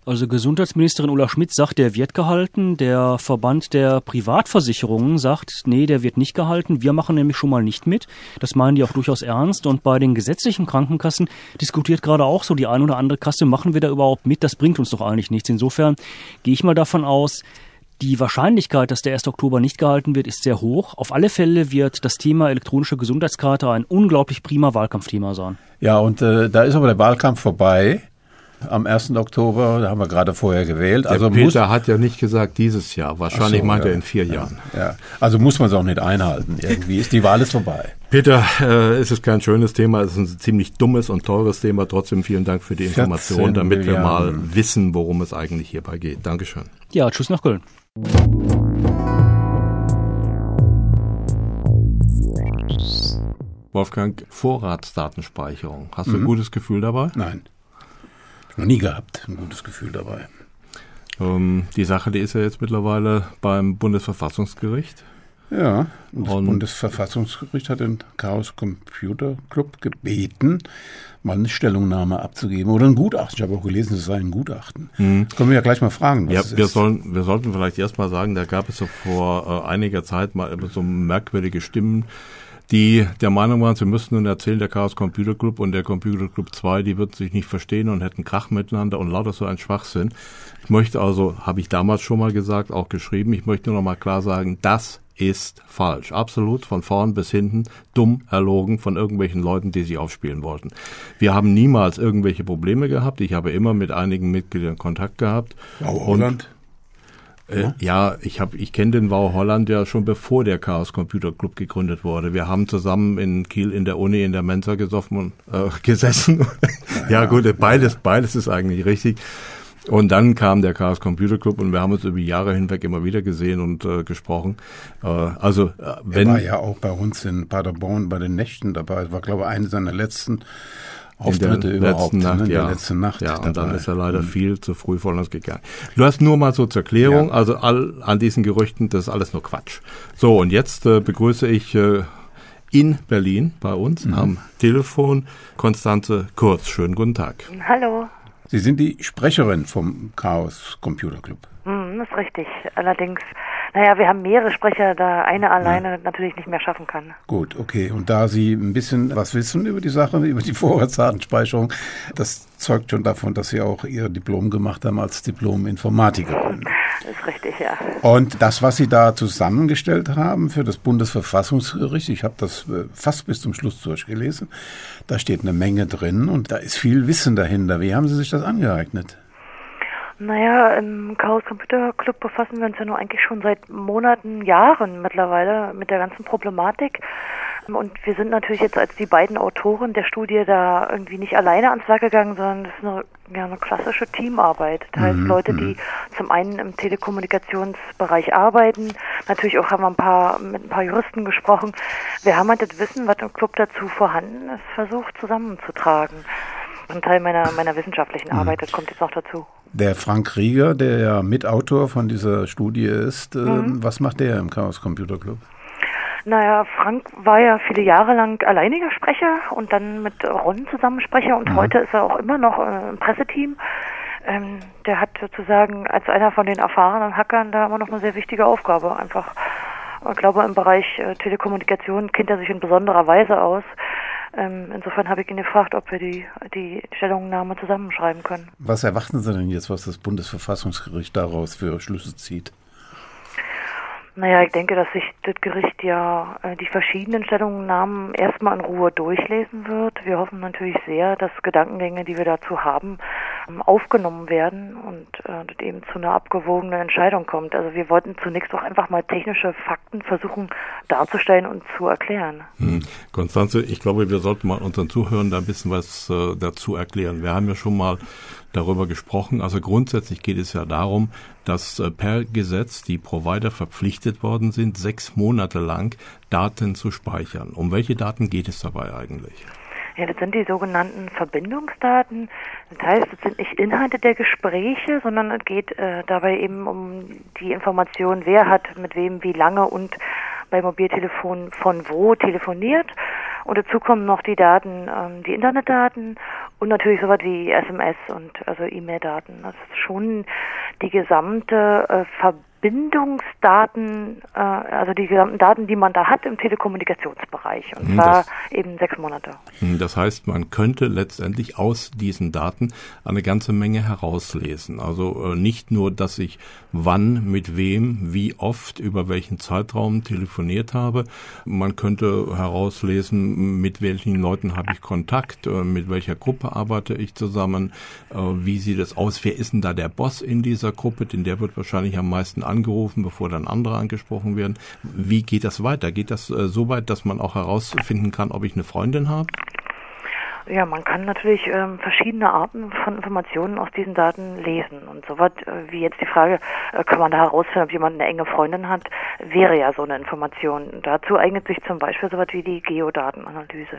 Also Gesundheitsministerin Ulla Schmidt sagt, der wird gehalten. Der Verband der Privatversicherungen sagt, nee, der wird nicht gehalten. Wir machen nämlich schon mal nicht mit. Das meinen die auch durchaus ernst. Und bei den gesetzlichen Krankenkassen diskutiert gerade auch so die ein oder andere Kasse, machen wir da überhaupt mit? Das bringt uns doch eigentlich nichts. Insofern gehe ich mal davon aus, die Wahrscheinlichkeit, dass der erste Oktober nicht gehalten wird, ist sehr hoch. Auf alle Fälle wird das Thema elektronische Gesundheitskarte ein unglaublich prima Wahlkampfthema sein. Ja, und äh, da ist aber der Wahlkampf vorbei. Am ersten Oktober, da haben wir gerade vorher gewählt. Der also Peter muss, hat ja nicht gesagt dieses Jahr. Wahrscheinlich so, meint ja, er in vier ja, Jahren. Ja. Also muss man es auch nicht einhalten. Irgendwie ist die Wahl ist vorbei. Peter, äh, es ist kein schönes Thema, es ist ein ziemlich dummes und teures Thema. Trotzdem vielen Dank für die Information, damit wir mal wissen, worum es eigentlich hierbei geht. Dankeschön. Ja, tschüss nach Köln. Wolfgang, Vorratsdatenspeicherung. Hast du Mhm. ein gutes Gefühl dabei? Nein. Noch nie gehabt, ein gutes Gefühl dabei. Ähm, die Sache, die ist ja jetzt mittlerweile beim Bundesverfassungsgericht. Ja, und das Und Bundesverfassungsgericht hat den Chaos Computer Club gebeten, mal eine Stellungnahme abzugeben oder ein Gutachten. Ich habe auch gelesen, es sei ein Gutachten. Mhm. Können wir ja gleich mal fragen, was ja, es wir ist. Sollen, wir sollten vielleicht erst mal sagen, da gab es so vor äh, einiger Zeit mal so merkwürdige Stimmen, die der Meinung waren, sie müssten nun erzählen, der Chaos Computer Club und der Computer Club zwei, die würden sich nicht verstehen und hätten Krach miteinander und lauter so ein Schwachsinn. Ich möchte also, habe ich damals schon mal gesagt, auch geschrieben, ich möchte nur noch mal klar sagen, das ist falsch. Absolut von vorn bis hinten dumm erlogen von irgendwelchen Leuten, die sich aufspielen wollten. Wir haben niemals irgendwelche Probleme gehabt. Ich habe immer mit einigen Mitgliedern Kontakt gehabt. Wow, Holland? Äh, ja, ich habe, ich kenne den Wow Holland ja schon bevor der Chaos Computer Club gegründet wurde. Wir haben zusammen in Kiel in der Uni in der Mensa gesoffen und äh, gesessen. ja, ja gut, beides, beides ist eigentlich richtig. Und dann kam der Chaos Computer Club und wir haben uns über Jahre hinweg immer wieder gesehen und äh, gesprochen. Äh, also äh, wenn er war ja auch bei uns in Paderborn bei den Nächten dabei. Das war, glaube ich, eine seiner letzten Auftritte in der überhaupt. Letzten Nacht, ne? In ja. der letzten Nacht. Ja, und dabei. dann ist er leider mhm. viel zu früh von uns gegangen. Du hast nur mal so zur Klärung, ja. also all, an diesen Gerüchten, das ist alles nur Quatsch. So, und jetzt äh, begrüße ich äh, in Berlin bei uns mhm. am Telefon Konstanze Kurz. Schönen guten Tag. Hallo. Sie sind die Sprecherin vom Chaos Computer Club. Hm, das ist richtig. Allerdings, naja, wir haben mehrere Sprecher, da eine alleine ja. natürlich nicht mehr schaffen kann. Gut, okay. Und da Sie ein bisschen was wissen über die Sache, über die Vorratsdatenspeicherung, das zeugt schon davon, dass Sie auch Ihr Diplom gemacht haben als Diplom-Informatikerin. Das ist richtig, ja. Und das, was Sie da zusammengestellt haben für das Bundesverfassungsgericht, ich habe das fast bis zum Schluss durchgelesen, da steht eine Menge drin und da ist viel Wissen dahinter. Wie haben Sie sich das angeeignet? Naja, im Chaos Computer Club befassen wir uns ja nur eigentlich schon seit Monaten, Jahren mittlerweile mit der ganzen Problematik. Und wir sind natürlich jetzt als die beiden Autoren der Studie da irgendwie nicht alleine ans Werk gegangen, sondern das ist eine, ja, eine klassische Teamarbeit. Das heißt, mhm. Leute, die zum einen im Telekommunikationsbereich arbeiten, natürlich auch haben wir ein paar, mit ein paar Juristen gesprochen. Wir haben halt das Wissen, was im Club dazu vorhanden ist, versucht zusammenzutragen. Ein Teil meiner, meiner wissenschaftlichen Arbeit, das kommt jetzt noch dazu. Der Frank Rieger, der ja Mitautor von dieser Studie ist, mhm. äh, was macht der im Chaos Computer Club? Naja, Frank war ja viele Jahre lang alleiniger Sprecher und dann mit Ron zusammen Sprecher und mhm. heute ist er auch immer noch äh, im Presseteam. Ähm, der hat sozusagen als einer von den erfahrenen Hackern da immer noch eine sehr wichtige Aufgabe. Einfach, ich glaube, im Bereich äh, Telekommunikation kennt er sich in besonderer Weise aus. Ähm, insofern habe ich ihn gefragt, ob wir die, die Stellungnahme zusammenschreiben können. Was erwarten Sie denn jetzt, was das Bundesverfassungsgericht daraus für Schlüsse zieht? Naja, ich denke, dass sich das Gericht ja äh, die verschiedenen Stellungnahmen erstmal in Ruhe durchlesen wird. Wir hoffen natürlich sehr, dass Gedankengänge, die wir dazu haben, ähm, aufgenommen werden und äh, das eben zu einer abgewogenen Entscheidung kommt. Also wir wollten zunächst auch einfach mal technische Fakten versuchen darzustellen und zu erklären. Hm. Konstanze, ich glaube, wir sollten mal unseren Zuhörern da ein bisschen was äh, dazu erklären. Wir haben ja schon mal darüber gesprochen. Also grundsätzlich geht es ja darum, dass äh, per Gesetz die Provider verpflichtet worden sind, sechs Monate lang Daten zu speichern. Um welche Daten geht es dabei eigentlich? Ja, das sind die sogenannten Verbindungsdaten. Das heißt, das sind nicht Inhalte der Gespräche, sondern es geht äh, dabei eben um die Information, wer hat mit wem wie lange und bei Mobiltelefon von wo telefoniert. Und dazu kommen noch die Daten, ähm, die Internetdaten Und natürlich sowas wie S M S und also E-Mail-Daten. Das ist schon die gesamte äh, Verbindungsdaten, äh, also die gesamten Daten, die man da hat im Telekommunikationsbereich. Und zwar das, eben sechs Monate. Das heißt, man könnte letztendlich aus diesen Daten eine ganze Menge herauslesen. Also äh, nicht nur, dass ich wann, mit wem, wie oft, über welchen Zeitraum telefoniert habe. Man könnte herauslesen, mit welchen Leuten habe ich Kontakt, äh, mit welcher Gruppe arbeite ich zusammen, äh, wie sieht es aus, wer ist denn da der Boss in dieser Gruppe, denn der wird wahrscheinlich am meisten angerufen, bevor dann andere angesprochen werden. Wie geht das weiter? Geht das äh, so weit, dass man auch herausfinden kann, ob ich eine Freundin habe? Ja, man kann natürlich ähm, verschiedene Arten von Informationen aus diesen Daten lesen. Und so was äh, wie jetzt die Frage, äh, kann man da herausfinden, ob jemand eine enge Freundin hat, wäre ja so eine Information. Dazu eignet sich zum Beispiel so was wie die Geodatenanalyse.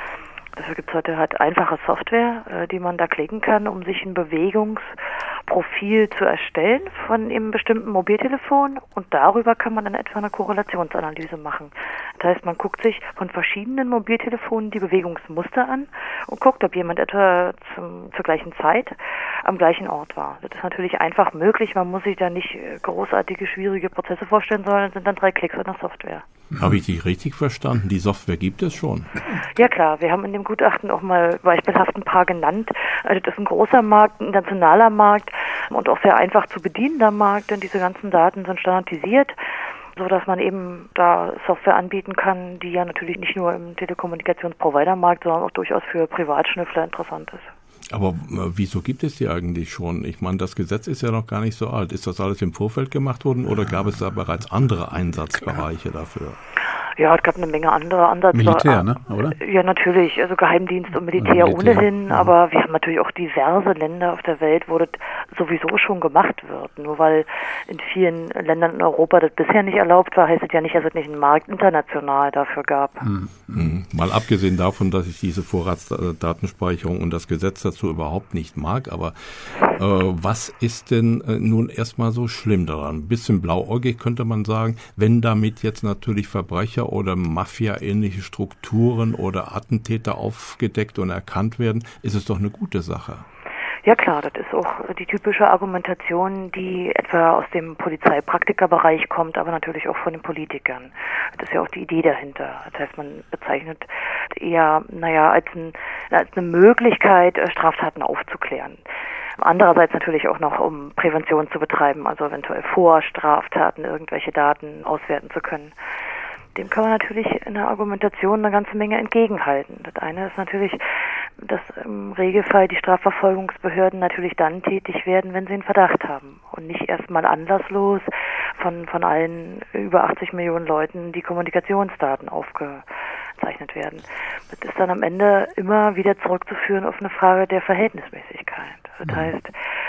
Dafür gibt es heute halt einfache Software, äh, die man da klicken kann, um sich ein Bewegungsprofil zu erstellen von einem bestimmten Mobiltelefon, und darüber kann man dann etwa eine Korrelationsanalyse machen. Das heißt, man guckt sich von verschiedenen Mobiltelefonen die Bewegungsmuster an und guckt, ob jemand etwa zum, zur gleichen Zeit am gleichen Ort war. Das ist natürlich einfach möglich, man muss sich da nicht großartige, schwierige Prozesse vorstellen, sondern es sind dann drei Klicks in der Software. Habe ich dich richtig verstanden? Die Software gibt es schon? Ja klar, wir haben in dem Gutachten auch mal beispielhaft ein paar genannt. Also das ist ein großer Markt, ein internationaler Markt und auch sehr einfach zu bedienender Markt, denn diese ganzen Daten sind standardisiert, so dass man eben da Software anbieten kann, die ja natürlich nicht nur im Telekommunikationsprovidermarkt, sondern auch durchaus für Privatschnüffler interessant ist. Aber äh, wieso gibt es die eigentlich schon? Ich meine, das Gesetz ist ja noch gar nicht so alt. Ist das alles im Vorfeld gemacht worden oder gab es da bereits andere Einsatzbereiche Klar. dafür? Ja, es gab eine Menge andere Ansätze. Militär, ne? Oder? Ja, natürlich. Also Geheimdienst und Militär, und Militär ohnehin. Ja. Aber wir haben natürlich auch diverse Länder auf der Welt, wo das sowieso schon gemacht wird. Nur weil in vielen Ländern in Europa das bisher nicht erlaubt war, heißt es ja nicht, dass es nicht einen Markt international dafür gab. Mhm. Mal abgesehen davon, dass ich diese Vorratsdatenspeicherung und das Gesetz dazu überhaupt nicht mag. Aber äh, was ist denn äh, nun erstmal so schlimm daran? Ein bisschen blauäugig könnte man sagen, wenn damit jetzt natürlich Verbrecher oder Mafia-ähnliche Strukturen oder Attentäter aufgedeckt und erkannt werden, ist es doch eine gute Sache. Ja klar, das ist auch die typische Argumentation, die etwa aus dem Polizeipraktikerbereich kommt, aber natürlich auch von den Politikern. Das ist ja auch die Idee dahinter. Das heißt, man bezeichnet eher, naja, als, ein, als eine Möglichkeit, Straftaten aufzuklären. Andererseits natürlich auch noch, um Prävention zu betreiben, also eventuell vor Straftaten irgendwelche Daten auswerten zu können. Dem kann man natürlich in der Argumentation eine ganze Menge entgegenhalten. Das eine ist natürlich, dass im Regelfall die Strafverfolgungsbehörden natürlich dann tätig werden, wenn sie einen Verdacht haben und nicht erstmal anlasslos von, von allen über achtzig Millionen Leuten die Kommunikationsdaten aufgezeichnet werden. Das ist dann am Ende immer wieder zurückzuführen auf eine Frage der Verhältnismäßigkeit. Das heißt,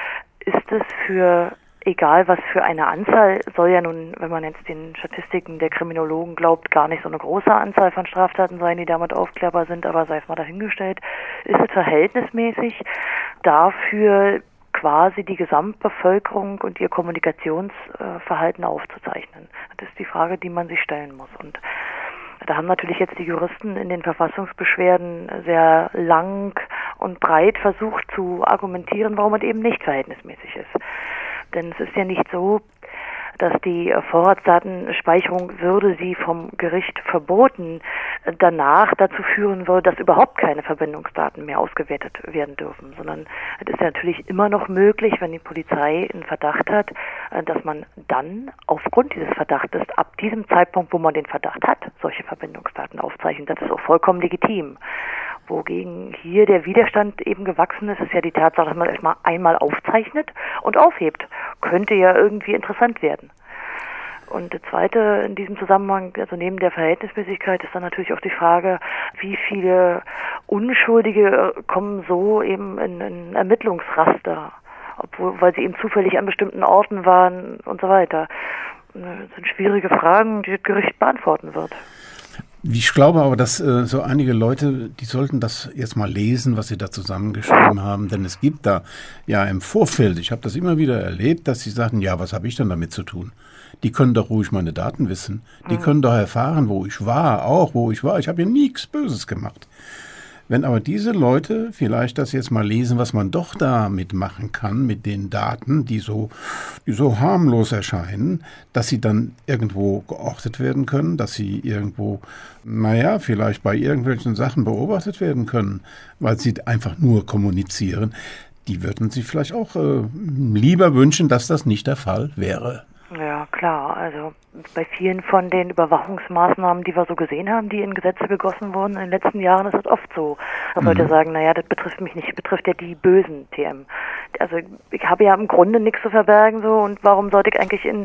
ist es für egal was für eine Anzahl, soll ja nun, wenn man jetzt den Statistiken der Kriminologen glaubt, gar nicht so eine große Anzahl von Straftaten sein, die damit aufklärbar sind, aber sei es mal dahingestellt, ist es verhältnismäßig dafür quasi die Gesamtbevölkerung und ihr Kommunikationsverhalten aufzuzeichnen. Das ist die Frage, die man sich stellen muss. Und da haben natürlich jetzt die Juristen in den Verfassungsbeschwerden sehr lang und breit versucht zu argumentieren, warum es eben nicht verhältnismäßig ist. Denn es ist ja nicht so, dass die Vorratsdatenspeicherung, würde sie vom Gericht verboten, danach dazu führen würde, dass überhaupt keine Verbindungsdaten mehr ausgewertet werden dürfen, sondern es ist ja natürlich immer noch möglich, wenn die Polizei einen Verdacht hat, dass man dann aufgrund dieses Verdachtes ab diesem Zeitpunkt, wo man den Verdacht hat, solche Verbindungsdaten aufzeichnet. Das ist auch vollkommen legitim. Wogegen hier der Widerstand eben gewachsen ist, ist ja die Tatsache, dass man erstmal einmal aufzeichnet und aufhebt. Könnte ja irgendwie interessant werden. Und das Zweite in diesem Zusammenhang, also neben der Verhältnismäßigkeit, ist dann natürlich auch die Frage, wie viele Unschuldige kommen so eben in, in Ermittlungsraster, obwohl, weil sie eben zufällig an bestimmten Orten waren und so weiter. Das sind schwierige Fragen, die das Gericht beantworten wird. Ich glaube aber, dass äh, so einige Leute, die sollten das jetzt mal lesen, was sie da zusammengeschrieben haben, denn es gibt da ja im Vorfeld, ich habe das immer wieder erlebt, dass sie sagen, ja, was habe ich denn damit zu tun? Die können doch ruhig meine Daten wissen. Die mhm. können doch erfahren, wo ich war, auch wo ich war. Ich habe ja nichts Böses gemacht. Wenn aber diese Leute vielleicht das jetzt mal lesen, was man doch damit machen kann, mit den Daten, die so, die so harmlos erscheinen, dass sie dann irgendwo geortet werden können, dass sie irgendwo, naja, vielleicht bei irgendwelchen Sachen beobachtet werden können, weil sie einfach nur kommunizieren, die würden sich vielleicht auch äh, lieber wünschen, dass das nicht der Fall wäre. Ja, klar. Also bei vielen von den Überwachungsmaßnahmen, die wir so gesehen haben, die in Gesetze gegossen wurden in den letzten Jahren, ist das oft so. Dass mhm. Leute sagen, naja, das betrifft mich nicht, das betrifft ja die bösen T M. Also ich habe ja im Grunde nichts zu verbergen so und warum sollte ich eigentlich in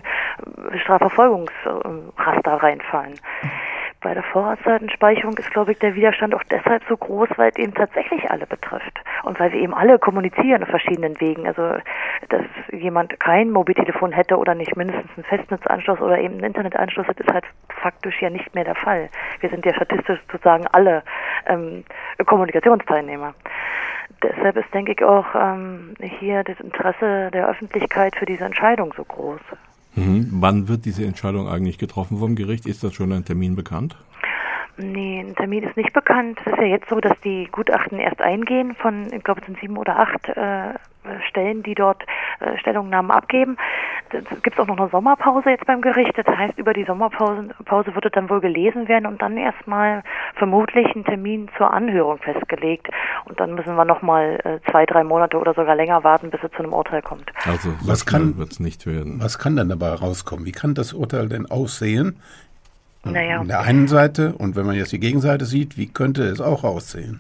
Strafverfolgungsraster reinfallen? Bei der Vorratsdatenspeicherung ist, glaube ich, der Widerstand auch deshalb so groß, weil es eben tatsächlich alle betrifft. Und weil wir eben alle kommunizieren auf verschiedenen Wegen. Also, dass jemand kein Mobiltelefon hätte oder nicht mindestens einen Festnetzanschluss oder eben einen Internetanschluss, das ist halt faktisch ja nicht mehr der Fall. Wir sind ja statistisch sozusagen alle ähm, Kommunikationsteilnehmer. Deshalb ist, denke ich, auch ähm, hier das Interesse der Öffentlichkeit für diese Entscheidung so groß. Mhm. Wann wird diese Entscheidung eigentlich getroffen vom Gericht? Ist das schon ein Termin bekannt? Nee, ein Termin ist nicht bekannt. Es ist ja jetzt so, dass die Gutachten erst eingehen von, ich glaube, es sind sieben oder acht äh, Stellen, die dort äh, Stellungnahmen abgeben. Es gibt auch noch eine Sommerpause jetzt beim Gericht. Das heißt, über die Sommerpause Pause wird es dann wohl gelesen werden und dann erstmal vermutlich ein Termin zur Anhörung festgelegt. Und dann müssen wir nochmal äh, zwei, drei Monate oder sogar länger warten, bis es zu einem Urteil kommt. Also so was kann wird's nicht werden. Was kann denn dabei rauskommen? Wie kann das Urteil denn aussehen? Naja. An der einen Seite, und wenn man jetzt die Gegenseite sieht, wie könnte es auch aussehen?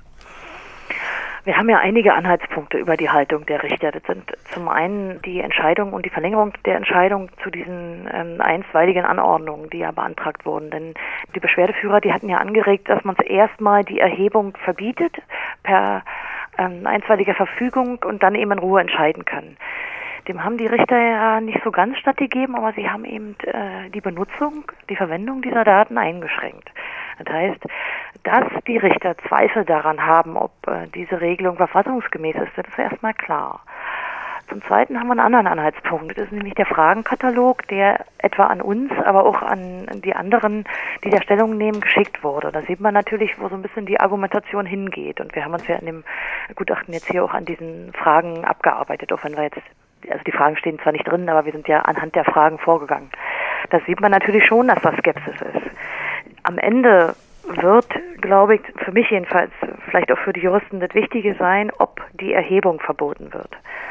Wir haben ja einige Anhaltspunkte über die Haltung der Richter. Das sind zum einen die Entscheidung und die Verlängerung der Entscheidung zu diesen ähm, einstweiligen Anordnungen, die ja beantragt wurden. Denn die Beschwerdeführer, die hatten ja angeregt, dass man zuerst mal die Erhebung verbietet per ähm, einstweiliger Verfügung und dann eben in Ruhe entscheiden kann. Dem haben die Richter ja nicht so ganz stattgegeben, aber sie haben eben äh, die Benutzung, die Verwendung dieser Daten eingeschränkt. Das heißt, dass die Richter Zweifel daran haben, ob äh, diese Regelung verfassungsgemäß ist, das ist erstmal klar. Zum Zweiten haben wir einen anderen Anhaltspunkt. Das ist nämlich der Fragenkatalog, der etwa an uns, aber auch an die anderen, die da Stellung nehmen, geschickt wurde. Da sieht man natürlich, wo so ein bisschen die Argumentation hingeht. Und wir haben uns ja in dem Gutachten jetzt hier auch an diesen Fragen abgearbeitet, auch wenn wir jetzt, also die Fragen stehen zwar nicht drin, aber wir sind ja anhand der Fragen vorgegangen. Da sieht man natürlich schon, dass da Skepsis ist. Am Ende wird, glaube ich, für mich jedenfalls, vielleicht auch für die Juristen, das Wichtige sein, ob die Erhebung verboten wird.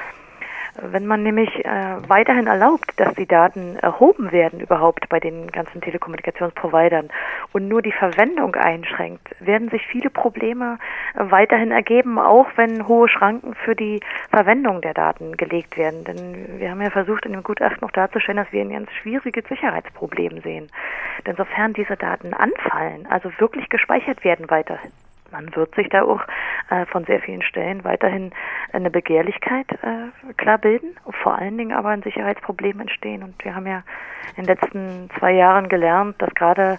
Wenn man nämlich äh, weiterhin erlaubt, dass die Daten erhoben werden überhaupt bei den ganzen Telekommunikationsprovidern und nur die Verwendung einschränkt, werden sich viele Probleme äh, weiterhin ergeben, auch wenn hohe Schranken für die Verwendung der Daten gelegt werden. Denn wir haben ja versucht, in dem Gutachten noch darzustellen, dass wir ein ganz schwieriges Sicherheitsproblem sehen. Denn sofern diese Daten anfallen, also wirklich gespeichert werden weiterhin, dann wird sich da auch äh, von sehr vielen Stellen weiterhin eine Begehrlichkeit äh, klar bilden, vor allen Dingen aber ein Sicherheitsproblem entstehen. Und wir haben ja in den letzten zwei Jahren gelernt, dass gerade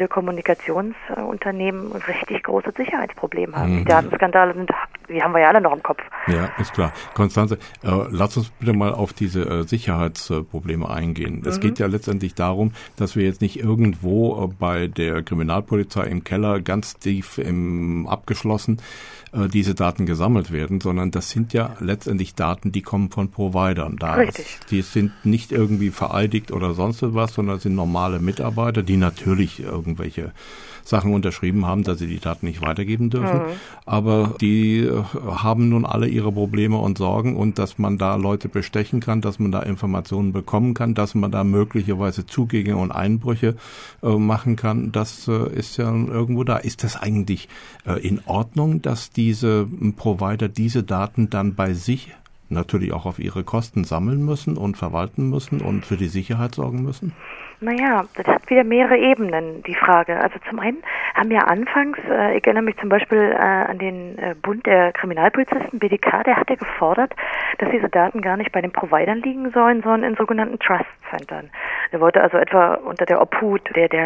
Telekommunikationsunternehmen ein richtig großes Sicherheitsproblem haben. Mhm. Die Datenskandale sind, die haben wir ja alle noch im Kopf. Ja, ist klar. Konstanze, äh, lass uns bitte mal auf diese äh, Sicherheitsprobleme eingehen. Es mhm. geht ja letztendlich darum, dass wir jetzt nicht irgendwo äh, bei der Kriminalpolizei im Keller ganz tief im abgeschlossen äh, diese Daten gesammelt werden, sondern das sind ja letztendlich Daten, die kommen von Providern. Da Richtig. Die sind nicht irgendwie vereidigt oder sonst was, sondern sind normale Mitarbeiter, die natürlich irgendwelche Sachen unterschrieben haben, dass sie die Daten nicht weitergeben dürfen. Mhm. Aber die äh, haben nun alle ihre Probleme und Sorgen und dass man da Leute bestechen kann, dass man da Informationen bekommen kann, dass man da möglicherweise Zugänge und Einbrüche äh, machen kann, das äh, ist ja irgendwo da. Ist das eigentlich äh, in Ordnung, dass diese Provider diese Daten dann bei sich natürlich auch auf ihre Kosten sammeln müssen und verwalten müssen und für die Sicherheit sorgen müssen? Naja, das hat wieder mehrere Ebenen, die Frage. Also zum einen haben wir anfangs, äh, ich erinnere mich zum Beispiel äh, an den äh, Bund der Kriminalpolizisten, B D K, der hatte gefordert, dass diese Daten gar nicht bei den Providern liegen sollen, sondern in sogenannten Trust-Centern. Er wollte also etwa unter der Obhut der, der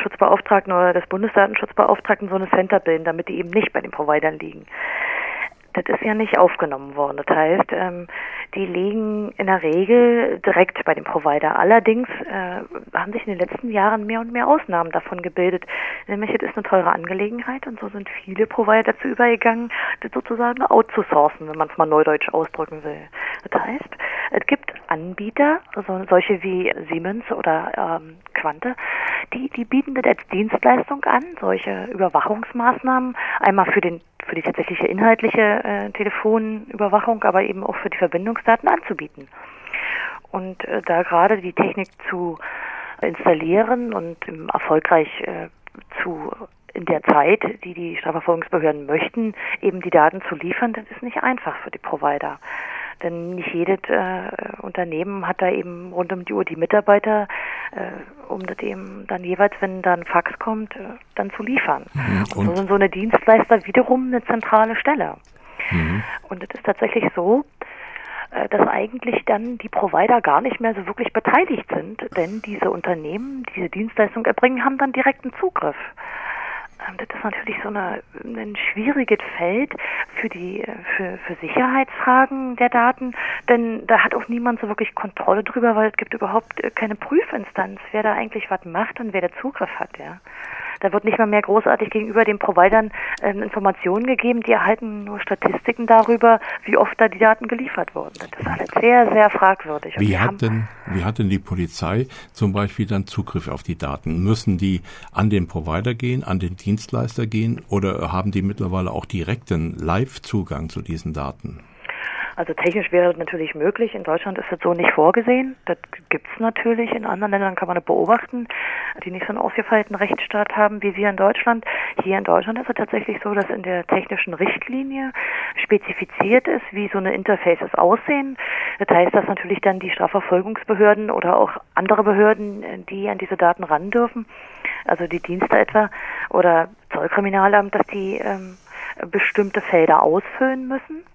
Landesdatenschutzbeauftragten oder des Bundesdatenschutzbeauftragten so eine Center bilden, damit die eben nicht bei den Providern liegen. das ist ja nicht aufgenommen worden. Das heißt, ähm, die liegen in der Regel direkt bei dem Provider. Allerdings äh, haben sich in den letzten Jahren mehr und mehr Ausnahmen davon gebildet. Nämlich, es ist eine teure Angelegenheit und so sind viele Provider dazu übergegangen, das sozusagen outzusourcen, wenn man es mal neudeutsch ausdrücken will. Das heißt, es gibt Anbieter, also solche wie Siemens oder ähm, Quante, die, die bieten das als Dienstleistung an, solche Überwachungsmaßnahmen, einmal für den für die tatsächliche inhaltliche äh, Telefonüberwachung, aber eben auch für die Verbindungsdaten anzubieten. Und äh, da gerade die Technik zu installieren und ähm, erfolgreich äh, zu in der Zeit, die die Strafverfolgungsbehörden möchten, eben die Daten zu liefern, das ist nicht einfach für die Provider. Denn nicht jedes äh, Unternehmen hat da eben rund um die Uhr die Mitarbeiter, äh, um das eben dann jeweils, wenn da ein Fax kommt, äh, dann zu liefern. Mhm. Und, und so sind so eine Dienstleister wiederum eine zentrale Stelle. Mhm. Und es ist tatsächlich so, äh, dass eigentlich dann die Provider gar nicht mehr so wirklich beteiligt sind, denn diese Unternehmen, die diese Dienstleistung erbringen, haben dann direkten Zugriff. Das ist natürlich so eine, ein schwieriges Feld für die für, für Sicherheitsfragen der Daten, denn da hat auch niemand so wirklich Kontrolle drüber, weil es gibt überhaupt keine Prüfinstanz, wer da eigentlich was macht und wer der Zugriff hat, ja. Da wird nicht mal mehr großartig gegenüber den Providern äh, Informationen gegeben, die erhalten nur Statistiken darüber, wie oft da die Daten geliefert wurden. Das ist alles sehr, sehr fragwürdig. Wie hat denn, wie hat denn die Polizei zum Beispiel dann Zugriff auf die Daten? Müssen die an den Provider gehen, an den Dienstleister gehen oder haben die mittlerweile auch direkten Live-Zugang zu diesen Daten? Also technisch wäre das natürlich möglich. In Deutschland ist das so nicht vorgesehen. Das gibt's natürlich. In anderen Ländern kann man das beobachten, die nicht so einen ausgefeilten Rechtsstaat haben wie wir in Deutschland. Hier in Deutschland ist es tatsächlich so, dass in der technischen Richtlinie spezifiziert ist, wie so eine Interfaces aussehen. Das heißt, dass natürlich dann die Strafverfolgungsbehörden oder auch andere Behörden, die an diese Daten ran dürfen, also die Dienste etwa oder Zollkriminalamt, dass die ähm, bestimmte Felder ausfüllen müssen.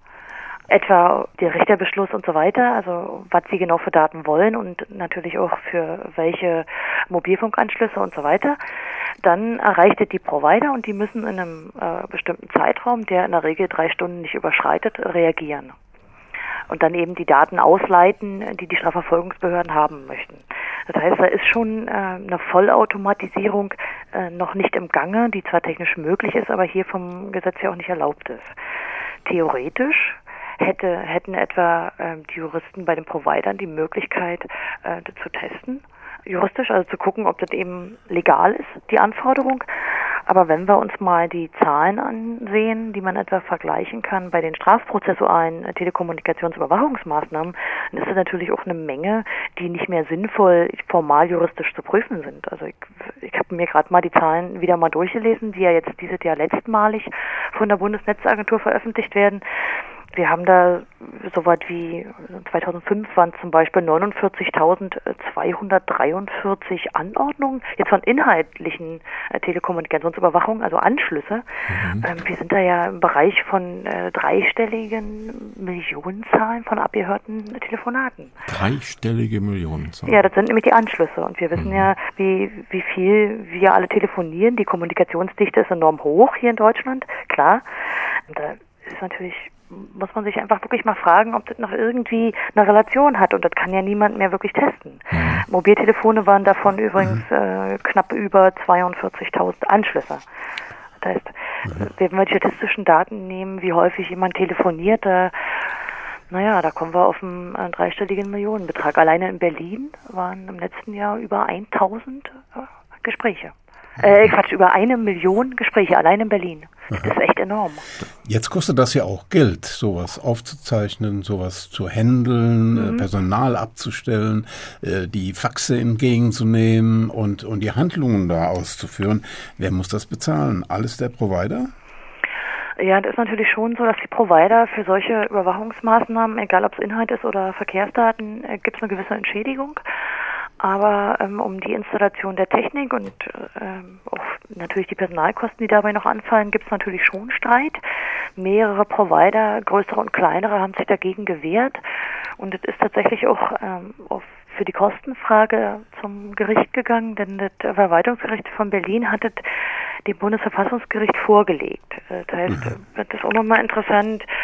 Etwa der Richterbeschluss und so weiter, also was sie genau für Daten wollen und natürlich auch für welche Mobilfunkanschlüsse und so weiter. Dann erreicht es die Provider und die müssen in einem äh, bestimmten Zeitraum, der in der Regel drei Stunden nicht überschreitet, reagieren. Und dann eben die Daten ausleiten, die die Strafverfolgungsbehörden haben möchten. Das heißt, da ist schon äh, eine Vollautomatisierung äh, noch nicht im Gange, die zwar technisch möglich ist, aber hier vom Gesetz ja auch nicht erlaubt ist. Theoretisch Hätte, hätten etwa ähm, die Juristen bei den Providern die Möglichkeit, äh, das zu testen, juristisch, also zu gucken, ob das eben legal ist, die Anforderung. Aber wenn wir uns mal die Zahlen ansehen, die man etwa vergleichen kann bei den strafprozessualen äh, Telekommunikationsüberwachungsmaßnahmen, dann ist das natürlich auch eine Menge, die nicht mehr sinnvoll formal juristisch zu prüfen sind. Also ich, ich habe mir gerade mal die Zahlen wieder mal durchgelesen, die ja jetzt dieses Jahr letztmalig von der Bundesnetzagentur veröffentlicht werden. Wir haben da so weit wie zweitausendfünf waren zum Beispiel neunundvierzigtausendzweihundertdreiundvierzig Anordnungen, jetzt von inhaltlichen äh, Telekommunikationsüberwachung, also Anschlüsse. Mhm. Ähm, wir sind da ja im Bereich von äh, dreistelligen Millionenzahlen von abgehörten Telefonaten. Dreistellige Millionenzahlen? Ja, das sind nämlich die Anschlüsse. Und wir wissen mhm. ja, wie, wie viel wir alle telefonieren. Die Kommunikationsdichte ist enorm hoch hier in Deutschland, klar. Und da ist natürlich, muss man sich einfach wirklich mal fragen, ob das noch irgendwie eine Relation hat. Und das kann ja niemand mehr wirklich testen. Mhm. Mobiltelefone waren davon übrigens äh, knapp über zweiundvierzigtausend Anschlüsse. Das heißt, mhm. wenn wir die statistischen Daten nehmen, wie häufig jemand telefoniert, da, naja, da kommen wir auf einen, einen dreistelligen Millionenbetrag. Alleine in Berlin waren im letzten Jahr über tausend äh, Gespräche. Äh, Quatsch, über eine Million Gespräche, allein in Berlin. Das ist echt enorm. Jetzt kostet das ja auch Geld, sowas aufzuzeichnen, sowas zu handeln, mhm. Personal abzustellen, äh, die Faxe entgegenzunehmen und, und die Handlungen da auszuführen. Wer muss das bezahlen? Alles der Provider? Ja, das ist natürlich schon so, dass die Provider für solche Überwachungsmaßnahmen, egal ob es Inhalt ist oder Verkehrsdaten, äh, gibt es eine gewisse Entschädigung. Aber ähm, um die Installation der Technik und ähm, auch natürlich die Personalkosten, die dabei noch anfallen, gibt es natürlich schon Streit. Mehrere Provider, größere und kleinere, haben sich dagegen gewehrt. Und es ist tatsächlich auch ähm, auf für die Kostenfrage zum Gericht gegangen, denn das Verwaltungsgericht von Berlin hat es dem Bundesverfassungsgericht vorgelegt. Das heißt, mhm. das ist auch nochmal interessant,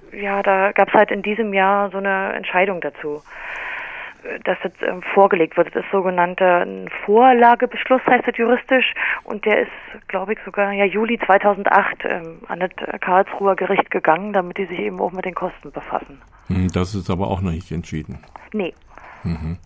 ja, da gab es halt in diesem Jahr so eine Entscheidung dazu, dass jetzt ähm, vorgelegt wird. Das ist sogenannter ein Vorlagebeschluss, heißt das juristisch, und der ist, glaube ich, sogar ja Juli zweitausendacht ähm, an das Karlsruher Gericht gegangen, damit die sich eben auch mit den Kosten befassen. Das ist aber auch noch nicht entschieden. Nee. Mhm.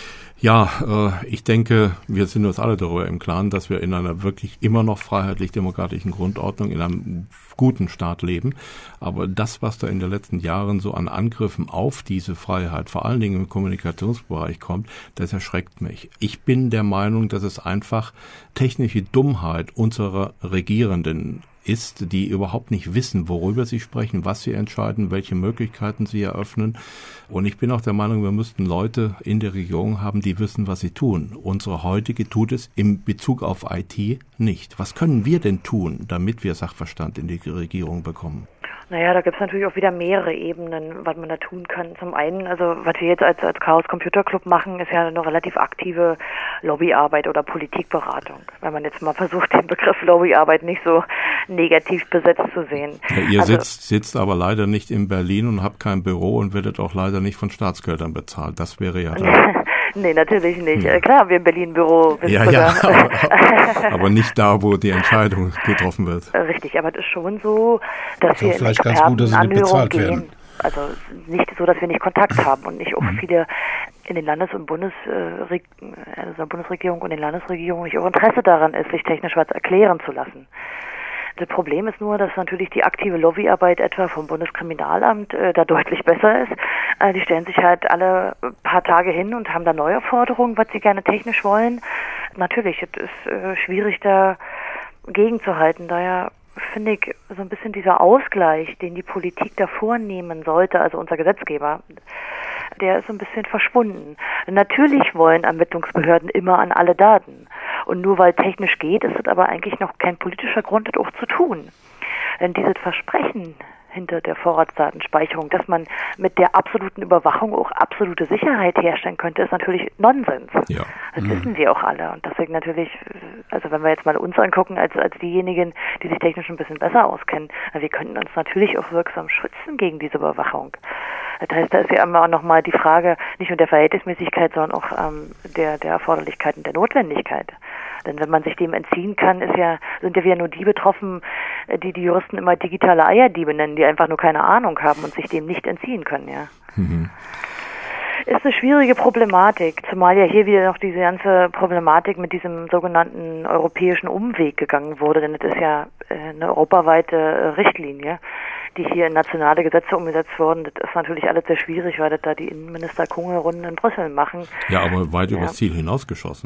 Ja, äh, ich denke, wir sind uns alle darüber im Klaren, dass wir in einer wirklich immer noch freiheitlich-demokratischen Grundordnung, in einem guten Staat leben. Aber das, was da in den letzten Jahren so an Angriffen auf diese Freiheit, vor allen Dingen im Kommunikationsbereich kommt, das erschreckt mich. Ich bin der Meinung, dass es einfach technische Dummheit unserer Regierenden ist, die überhaupt nicht wissen, worüber sie sprechen, was sie entscheiden, welche Möglichkeiten sie eröffnen. Und ich bin auch der Meinung, wir müssten Leute in der Regierung haben, die wissen, was sie tun. Unsere heutige tut es im Bezug auf I T nicht. Was können wir denn tun, damit wir Sachverstand in die Regierung bekommen? Naja, da gibt es natürlich auch wieder mehrere Ebenen, was man da tun kann. Zum einen, also was wir jetzt als, als Chaos Computer Club machen, ist ja eine relativ aktive Lobbyarbeit oder Politikberatung. Wenn man jetzt mal versucht, den Begriff Lobbyarbeit nicht so negativ besetzt zu sehen. Ja, ihr also, sitzt, sitzt aber leider nicht in Berlin und habt kein Büro und werdet auch leider nicht von Staatsgeldern bezahlt. Das wäre ja da. Nee, natürlich nicht. Ja. Klar haben wir im Berlin ein Büro. Ja, ja, aber, aber nicht da, wo die Entscheidung getroffen wird. Richtig, aber es ist schon so, dass ist wir in Expertenanhörung gehen. Also nicht so, dass wir nicht Kontakt haben und nicht auch Mhm. viele in den Landes- und Bundes, äh, also der Bundesregierung und den Landesregierungen nicht auch Interesse daran ist, sich technisch was erklären zu lassen. Das Problem ist nur, dass natürlich die aktive Lobbyarbeit etwa vom Bundeskriminalamt äh, da deutlich besser ist. Äh, die stellen sich halt alle paar Tage hin und haben da neue Forderungen, was sie gerne technisch wollen. Natürlich, es ist äh, schwierig da gegenzuhalten. Daher finde ich so ein bisschen dieser Ausgleich, den die Politik da vornehmen sollte, also unser Gesetzgeber, der ist so ein bisschen verschwunden. Natürlich wollen Ermittlungsbehörden immer an alle Daten. Und nur weil technisch geht, ist es aber eigentlich noch kein politischer Grund, das auch zu tun. Denn dieses Versprechen hinter der Vorratsdatenspeicherung, dass man mit der absoluten Überwachung auch absolute Sicherheit herstellen könnte, ist natürlich Nonsens. Ja. Das Mhm. wissen wir auch alle. Und deswegen natürlich, also wenn wir jetzt mal uns angucken, als, als diejenigen, die sich technisch ein bisschen besser auskennen, wir könnten uns natürlich auch wirksam schützen gegen diese Überwachung. Das heißt, da ist ja immer auch nochmal die Frage, nicht nur der Verhältnismäßigkeit, sondern auch ähm, der, der Erforderlichkeit und der Notwendigkeit. Denn wenn man sich dem entziehen kann, ist ja, sind ja wieder nur die betroffen, die die Juristen immer digitale Eierdiebe nennen, die einfach nur keine Ahnung haben und sich dem nicht entziehen können, ja. Mhm. Ist eine schwierige Problematik, zumal ja hier wieder noch diese ganze Problematik mit diesem sogenannten europäischen Umweg gegangen wurde, denn das ist ja eine europaweite Richtlinie, die hier in nationale Gesetze umgesetzt wurden. Das ist natürlich alles sehr schwierig, weil das da die Innenminister Kungelrunden in Brüssel machen. Ja, aber weit ja. übers Ziel hinausgeschossen.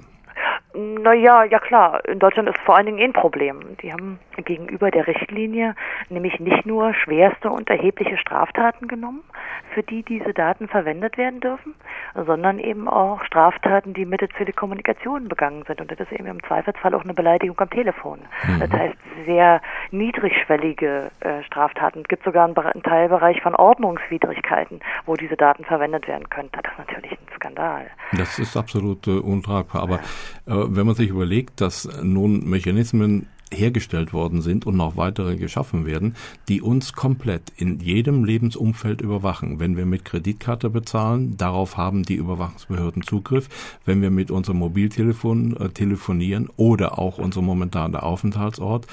Naja, ja klar. In Deutschland ist vor allen Dingen ein Problem. Die haben gegenüber der Richtlinie nämlich nicht nur schwerste und erhebliche Straftaten genommen, für die diese Daten verwendet werden dürfen, sondern eben auch Straftaten, die mittels Telekommunikation begangen sind. Und das ist eben im Zweifelsfall auch eine Beleidigung am Telefon. Mhm. Das heißt, sehr niedrigschwellige äh, Straftaten. Es gibt sogar einen, einen Teilbereich von Ordnungswidrigkeiten, wo diese Daten verwendet werden können. Das ist natürlich ein Skandal. Das ist absolut äh, untragbar. Aber äh, wenn man sich überlegt, dass nun Mechanismen hergestellt worden sind und noch weitere geschaffen werden, die uns komplett in jedem Lebensumfeld überwachen. Wenn wir mit Kreditkarte bezahlen, darauf haben die Überwachungsbehörden Zugriff. Wenn wir mit unserem Mobiltelefon äh, telefonieren oder auch unser momentaner Aufenthaltsort,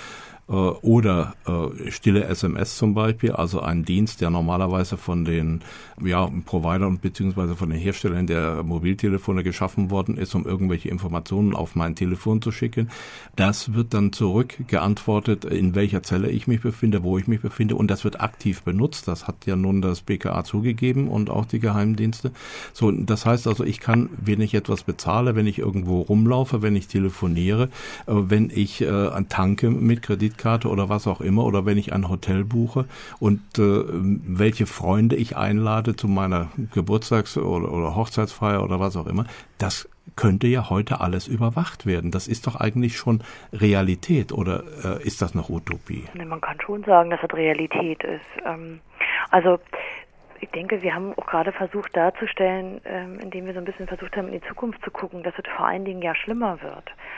oder äh, stille S M S zum Beispiel, also ein Dienst, der normalerweise von den ja, Providern bzw. von den Herstellern der Mobiltelefone geschaffen worden ist, um irgendwelche Informationen auf mein Telefon zu schicken. Das wird dann zurückgeantwortet, in welcher Zelle ich mich befinde, wo ich mich befinde, und das wird aktiv benutzt. Das hat ja nun das B K A zugegeben und auch die Geheimdienste. So, das heißt also, ich kann, wenn ich etwas bezahle, wenn ich irgendwo rumlaufe, wenn ich telefoniere, äh, wenn ich äh, tanke mit Kreditkarte oder was auch immer, oder wenn ich ein Hotel buche und äh, welche Freunde ich einlade zu meiner Geburtstags- oder, oder Hochzeitsfeier oder was auch immer, das könnte ja heute alles überwacht werden. Das ist doch eigentlich schon Realität, oder äh, ist das noch Utopie? Man kann schon sagen, dass das Realität ist. Ähm, also ich denke, wir haben auch gerade versucht darzustellen, ähm, indem wir so ein bisschen versucht haben, in die Zukunft zu gucken, dass es vor allen Dingen ja schlimmer wird.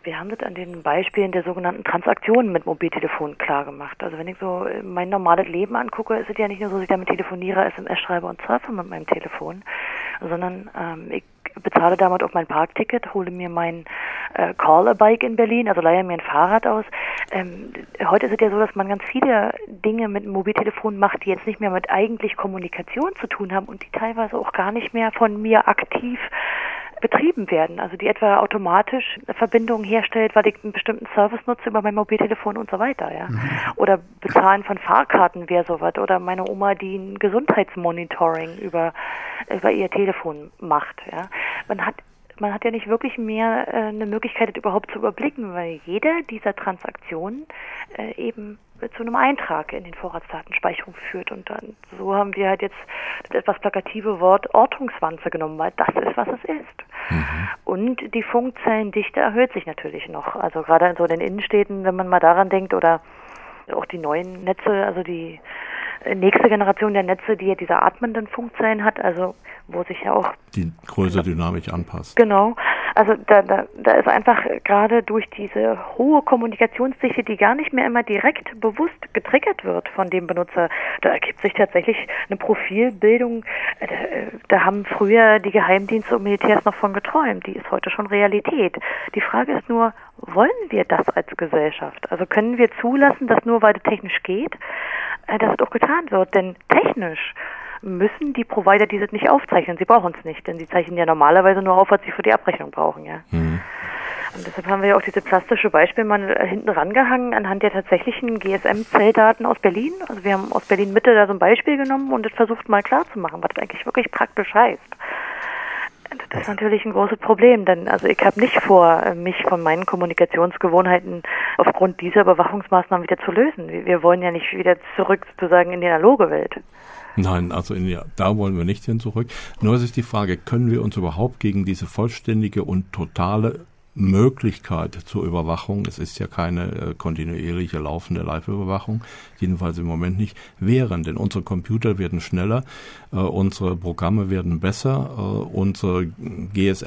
Wir haben das an den Beispielen der sogenannten Transaktionen mit Mobiltelefonen klar gemacht. Also wenn ich so mein normales Leben angucke, ist es ja nicht nur so, dass ich damit telefoniere, S M S schreibe und surfe mit meinem Telefon, sondern ähm, ich bezahle damit auch mein Parkticket, hole mir mein äh, Call-a-Bike in Berlin, also leihe mir ein Fahrrad aus. Ähm, heute ist es ja so, dass man ganz viele Dinge mit dem Mobiltelefon macht, die jetzt nicht mehr mit eigentlich Kommunikation zu tun haben und die teilweise auch gar nicht mehr von mir aktiv betrieben werden, also die etwa automatisch Verbindungen herstellt, weil ich einen bestimmten Service nutze über mein Mobiltelefon und so weiter, ja. Mhm. Oder Bezahlen von Fahrkarten wäre sowas, oder meine Oma, die ein Gesundheitsmonitoring über, über ihr Telefon macht, ja. Man hat Man hat ja nicht wirklich mehr äh, eine Möglichkeit, das überhaupt zu überblicken, weil jede dieser Transaktionen äh, eben zu einem Eintrag in den Vorratsdatenspeicherung führt. Und dann so haben wir halt jetzt das etwas plakative Wort Ortungswanze genommen, weil das ist, was es ist. Mhm. Und die Funkzellendichte erhöht sich natürlich noch. Also gerade in so den Innenstädten, wenn man mal daran denkt, oder auch die neuen Netze, also die nächste Generation der Netze, die ja diese atmenden Funkzellen hat, also wo sich ja auch die Größe dynamisch anpasst. Genau, also da, da, da ist einfach gerade durch diese hohe Kommunikationsdichte, die gar nicht mehr immer direkt bewusst getriggert wird von dem Benutzer, da ergibt sich tatsächlich eine Profilbildung, da, da haben früher die Geheimdienste und Militärs noch von geträumt, die ist heute schon Realität. Die Frage ist nur, wollen wir das als Gesellschaft? Also können wir zulassen, dass nur weil das technisch geht, dass es auch getan wird, denn technisch müssen die Provider dieses nicht aufzeichnen. Sie brauchen es nicht, denn sie zeichnen ja normalerweise nur auf, was sie für die Abrechnung brauchen, ja. Mhm. Und deshalb haben wir ja auch diese plastische Beispiel mal hinten rangehangen anhand der tatsächlichen G S M-Zelldaten aus Berlin. Also wir haben aus Berlin-Mitte da so ein Beispiel genommen und das versucht mal klar zu machen, was das eigentlich wirklich praktisch heißt. Das ist natürlich ein großes Problem, denn also ich habe nicht vor, mich von meinen Kommunikationsgewohnheiten aufgrund dieser Überwachungsmaßnahmen wieder zu lösen. Wir wollen ja nicht wieder zurück sozusagen in die analoge Welt. Nein, also in die, da wollen wir nicht hin zurück. Nur es ist die Frage, können wir uns überhaupt gegen diese vollständige und totale Möglichkeit zur Überwachung, es ist ja keine äh, kontinuierliche laufende Live-Überwachung, jedenfalls im Moment nicht, wehren, denn unsere Computer werden schneller, äh, unsere Programme werden besser, äh, unsere G S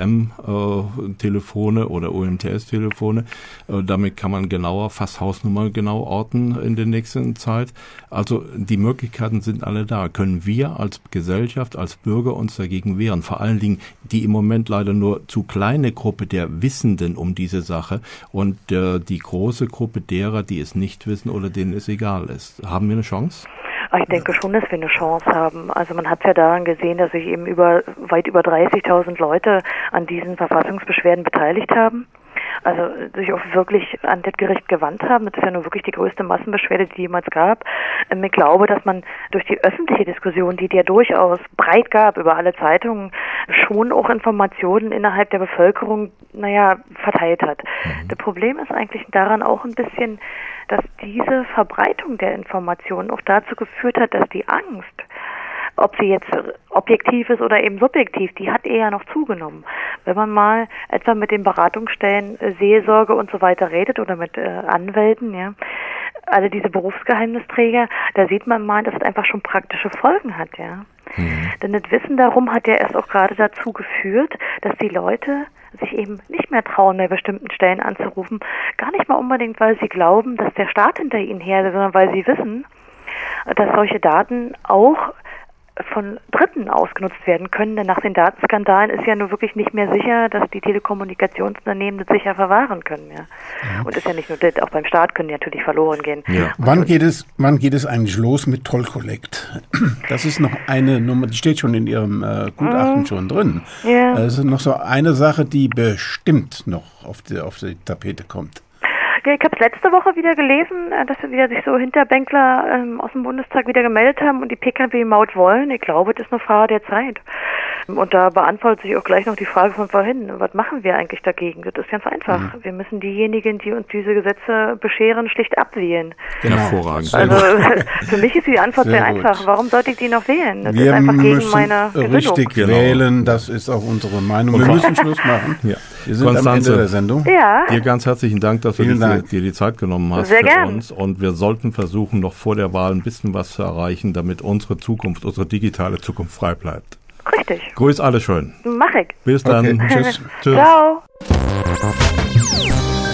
M-Telefone äh, oder U M T S-Telefone, äh, damit kann man genauer, fast Hausnummer genau orten in der nächsten Zeit. Also die Möglichkeiten sind alle da. Können wir als Gesellschaft, als Bürger uns dagegen wehren? Vor allen Dingen die im Moment leider nur zu kleine Gruppe der Wissen um diese Sache und äh, die große Gruppe derer, die es nicht wissen oder denen es egal ist. Haben wir eine Chance? Ich denke schon, dass wir eine Chance haben. Also man hat ja daran gesehen, dass sich eben über weit über dreißigtausend Leute an diesen Verfassungsbeschwerden beteiligt haben. Also sich auch wirklich an das Gericht gewandt haben. Das ist ja nur wirklich die größte Massenbeschwerde, die jemals gab. Ich glaube, dass man durch die öffentliche Diskussion, die ja durchaus breit gab über alle Zeitungen, schon auch Informationen innerhalb der Bevölkerung, naja, verteilt hat. Mhm. Das Problem ist eigentlich daran auch ein bisschen, dass diese Verbreitung der Informationen auch dazu geführt hat, dass die Angst, ob sie jetzt objektiv ist oder eben subjektiv, die hat eher noch zugenommen. Wenn man mal etwa mit den Beratungsstellen, äh, Seelsorge und so weiter redet oder mit äh, Anwälten, ja, alle diese Berufsgeheimnisträger, da sieht man mal, dass es einfach schon praktische Folgen hat, ja. Mhm. Denn das Wissen darum hat ja erst auch gerade dazu geführt, dass die Leute sich eben nicht mehr trauen, bei bestimmten Stellen anzurufen, gar nicht mal unbedingt, weil sie glauben, dass der Staat hinter ihnen her ist, sondern weil sie wissen, dass solche Daten auch von Dritten ausgenutzt werden können, denn nach den Datenskandalen ist ja nur wirklich nicht mehr sicher, dass die Telekommunikationsunternehmen das sicher verwahren können. Ja. Ja. Und ist ja nicht nur das, auch beim Staat können die natürlich verloren gehen. Ja. Wann geht es, wann geht es eigentlich los mit Toll Collect? Das ist noch eine Nummer, die steht schon in Ihrem äh, Gutachten mm. schon drin. Ja. Das ist noch so eine Sache, die bestimmt noch auf die, auf die Tapete kommt. Ich habe es letzte Woche wieder gelesen, dass wieder sich so Hinterbänkler ähm, aus dem Bundestag wieder gemeldet haben und die P K W-Maut wollen. Ich glaube, das ist eine Frage der Zeit. Und da beantwortet sich auch gleich noch die Frage von vorhin. Was machen wir eigentlich dagegen? Das ist ganz einfach. Mhm. Wir müssen diejenigen, die uns diese Gesetze bescheren, schlicht abwählen. Genau. Hervorragend. Also für mich ist die Antwort sehr, sehr einfach. Warum sollte ich die noch wählen? Das wir ist einfach gegen meine Gesinnung. Richtig genau. wählen, das ist auch unsere Meinung. Wir müssen Schluss machen. Ja. Wir sind Konstanze, am Ende der Sendung. Ja. Dir ganz herzlichen Dank, dass du dir die Zeit genommen hast Sehr für gern. uns. Und wir sollten versuchen, noch vor der Wahl ein bisschen was zu erreichen, damit unsere Zukunft, unsere digitale Zukunft frei bleibt. Richtig. Grüß alle schön. Mach ich. Bis dann. Okay. Tschüss. Tschüss. Ciao.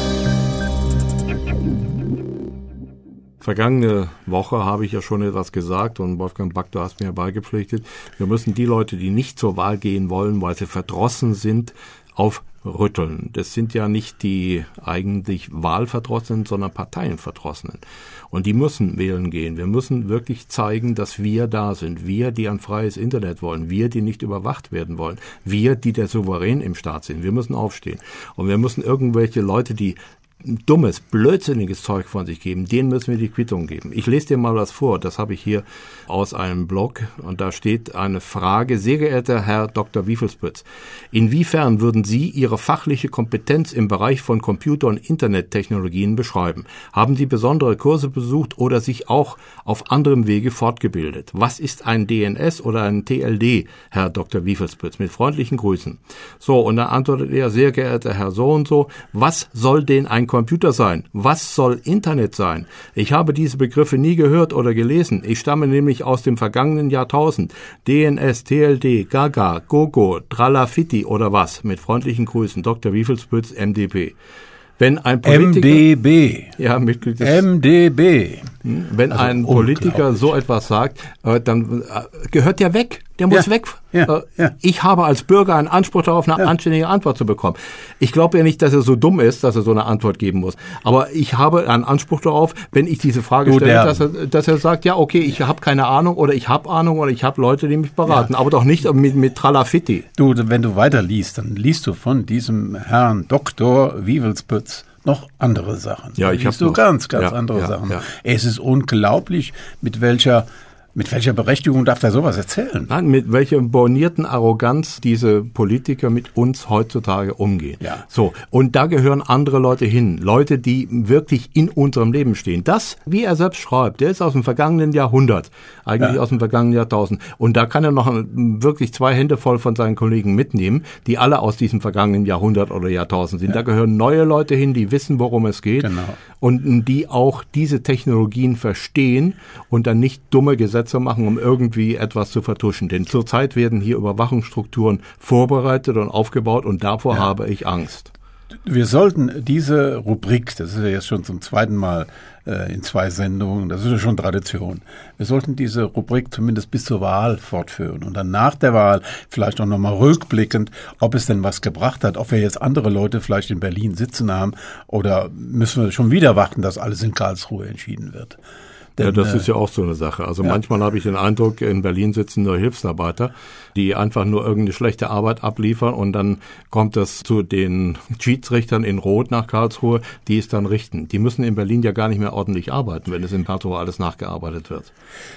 Vergangene Woche habe ich ja schon etwas gesagt und Wolfgang Back, du hast mir beigepflichtet, wir müssen die Leute, die nicht zur Wahl gehen wollen, weil sie verdrossen sind, aufrütteln. Das sind ja nicht die eigentlich Wahlverdrossenen, sondern Parteienverdrossenen. Und die müssen wählen gehen. Wir müssen wirklich zeigen, dass wir da sind. Wir, die ein freies Internet wollen. Wir, die nicht überwacht werden wollen. Wir, die der Souverän im Staat sind. Wir müssen aufstehen. Und wir müssen irgendwelche Leute, die dummes, blödsinniges Zeug von sich geben, denen müssen wir die Quittung geben. Ich lese dir mal was vor, das habe ich hier aus einem Blog und da steht eine Frage: Sehr geehrter Herr Doktor Wiefelspütz, inwiefern würden Sie Ihre fachliche Kompetenz im Bereich von Computer- und Internettechnologien beschreiben? Haben Sie besondere Kurse besucht oder sich auch auf anderem Wege fortgebildet? Was ist ein D N S oder ein T L D, Herr Doktor Wiefelspütz? Mit freundlichen Grüßen. So, und dann antwortet er: Sehr geehrter Herr so und so, was soll denn ein Computer sein? Was soll Internet sein? Ich habe diese Begriffe nie gehört oder gelesen. Ich stamme nämlich aus dem vergangenen Jahrtausend. D N S, T L D, Gaga, Gogo, Tralafitti oder was? Mit freundlichen Grüßen, Doktor Wiefelspütz, M D B. Wenn ein Politiker, M D B. Ja, Mitglied des M D B. Wenn Also ein Politiker so etwas sagt, äh, dann äh, gehört der weg. Der muss Ja, weg. ja, äh, ja. Ich habe als Bürger einen Anspruch darauf, eine Ja. anständige Antwort zu bekommen. Ich glaube ja nicht, dass er so dumm ist, dass er so eine Antwort geben muss. Aber ich habe einen Anspruch darauf, wenn ich diese Frage Du, stelle, der- dass er, dass er sagt, ja, okay, ich habe keine Ahnung oder ich habe Ahnung oder ich habe Leute, die mich beraten. Aber doch nicht mit, mit Tralafitti. Du, wenn du weiter liest, dann liest du von diesem Herrn Doktor Wiefelspütz noch andere Sachen. Ja, ich Liest hab du noch. ganz, ganz Ja, andere ja, Sachen. ja. Es ist unglaublich, mit welcher, mit welcher Berechtigung darf er sowas erzählen. Nein, mit welcher bornierten Arroganz diese Politiker mit uns heutzutage umgehen. Ja. So, und da gehören andere Leute hin. Leute, die wirklich in unserem Leben stehen. Das, wie er selbst schreibt, der ist aus dem vergangenen Jahrhundert, eigentlich Ja. aus dem vergangenen Jahrtausend. Und da kann er noch wirklich zwei Hände voll von seinen Kollegen mitnehmen, die alle aus diesem vergangenen Jahrhundert oder Jahrtausend sind. Da gehören neue Leute hin, die wissen, worum es geht. Genau. Und die auch diese Technologien verstehen und dann nicht dumme Gesetze machen, um irgendwie etwas zu vertuschen. Denn zurzeit werden hier Überwachungsstrukturen vorbereitet und aufgebaut und davor Ja. habe ich Angst. Wir sollten diese Rubrik, das ist ja jetzt schon zum zweiten Mal äh, in zwei Sendungen, das ist ja schon Tradition. Wir sollten diese Rubrik zumindest bis zur Wahl fortführen und dann nach der Wahl vielleicht auch nochmal rückblickend, ob es denn was gebracht hat, ob wir jetzt andere Leute vielleicht in Berlin sitzen haben oder müssen wir schon wieder warten, dass alles in Karlsruhe entschieden wird. Ja, Denn, das äh, ist ja auch so eine Sache. Also ja. manchmal habe ich den Eindruck, in Berlin sitzen nur Hilfsarbeiter, die einfach nur irgendeine schlechte Arbeit abliefern und dann kommt das zu den Schiedsrichtern in Rot nach Karlsruhe, die es dann richten. Die müssen in Berlin ja gar nicht mehr ordentlich arbeiten, wenn es in Karlsruhe alles nachgearbeitet wird.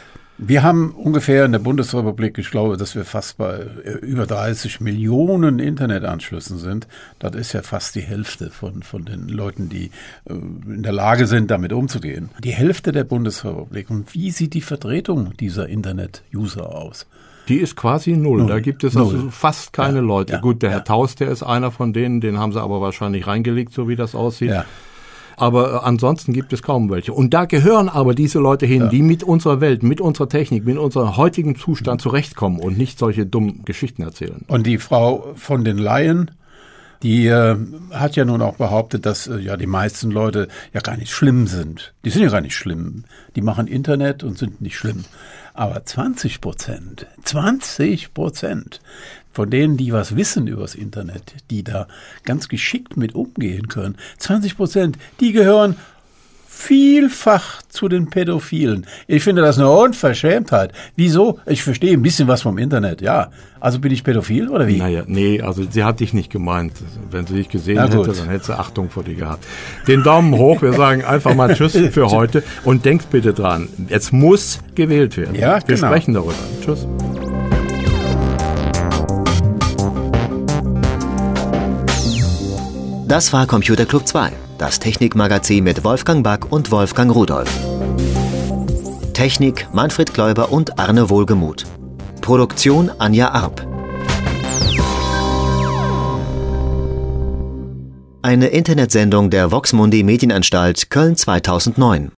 Wir haben ungefähr in der Bundesrepublik, ich glaube, dass wir fast bei äh, über dreißig Millionen Internetanschlüssen sind. Das ist ja fast die Hälfte von, von den Leuten, die äh, in der Lage sind, damit umzugehen. Die Hälfte der Bundesrepublik. Und wie sieht die Vertretung dieser Internet-User aus? Die ist quasi null. Null. Da gibt es also Null. fast keine Ja, Leute. ja, Gut, der ja. Herr Taus, der ist einer von denen, den haben sie aber wahrscheinlich reingelegt, so wie das aussieht. Ja. Aber äh, ansonsten gibt es kaum welche. Und da gehören aber diese Leute hin, Ja. die mit unserer Welt, mit unserer Technik, mit unserem heutigen Zustand zurechtkommen und nicht solche dummen Geschichten erzählen. Und die Frau von den Leyen, die äh, hat ja nun auch behauptet, dass äh, ja die meisten Leute ja gar nicht schlimm sind. Die sind ja gar nicht schlimm. Die machen Internet und sind nicht schlimm. Aber zwanzig Prozent, zwanzig Prozent von denen, die was wissen übers Internet, die da ganz geschickt mit umgehen können, zwanzig Prozent, die gehören vielfach zu den Pädophilen. Ich finde das eine Unverschämtheit. Wieso? Ich verstehe ein bisschen was vom Internet, ja. Also bin ich pädophil oder wie? Naja, nee, also sie hat dich nicht gemeint. Wenn sie dich gesehen Na gut. hätte, dann hätte sie Achtung vor dir gehabt. Den Daumen hoch, wir sagen einfach mal Tschüss für heute und denkt bitte dran, es muss gewählt werden. Ja, wir genau. sprechen darüber. Tschüss. Das war Computer Club zwei, das Technikmagazin mit Wolfgang Back und Wolfgang Rudolph. Technik Manfred Kläuber und Arne Wohlgemuth. Produktion Anja Arp. Eine Internetsendung der Vox Mundi Medienanstalt Köln zweitausendneun.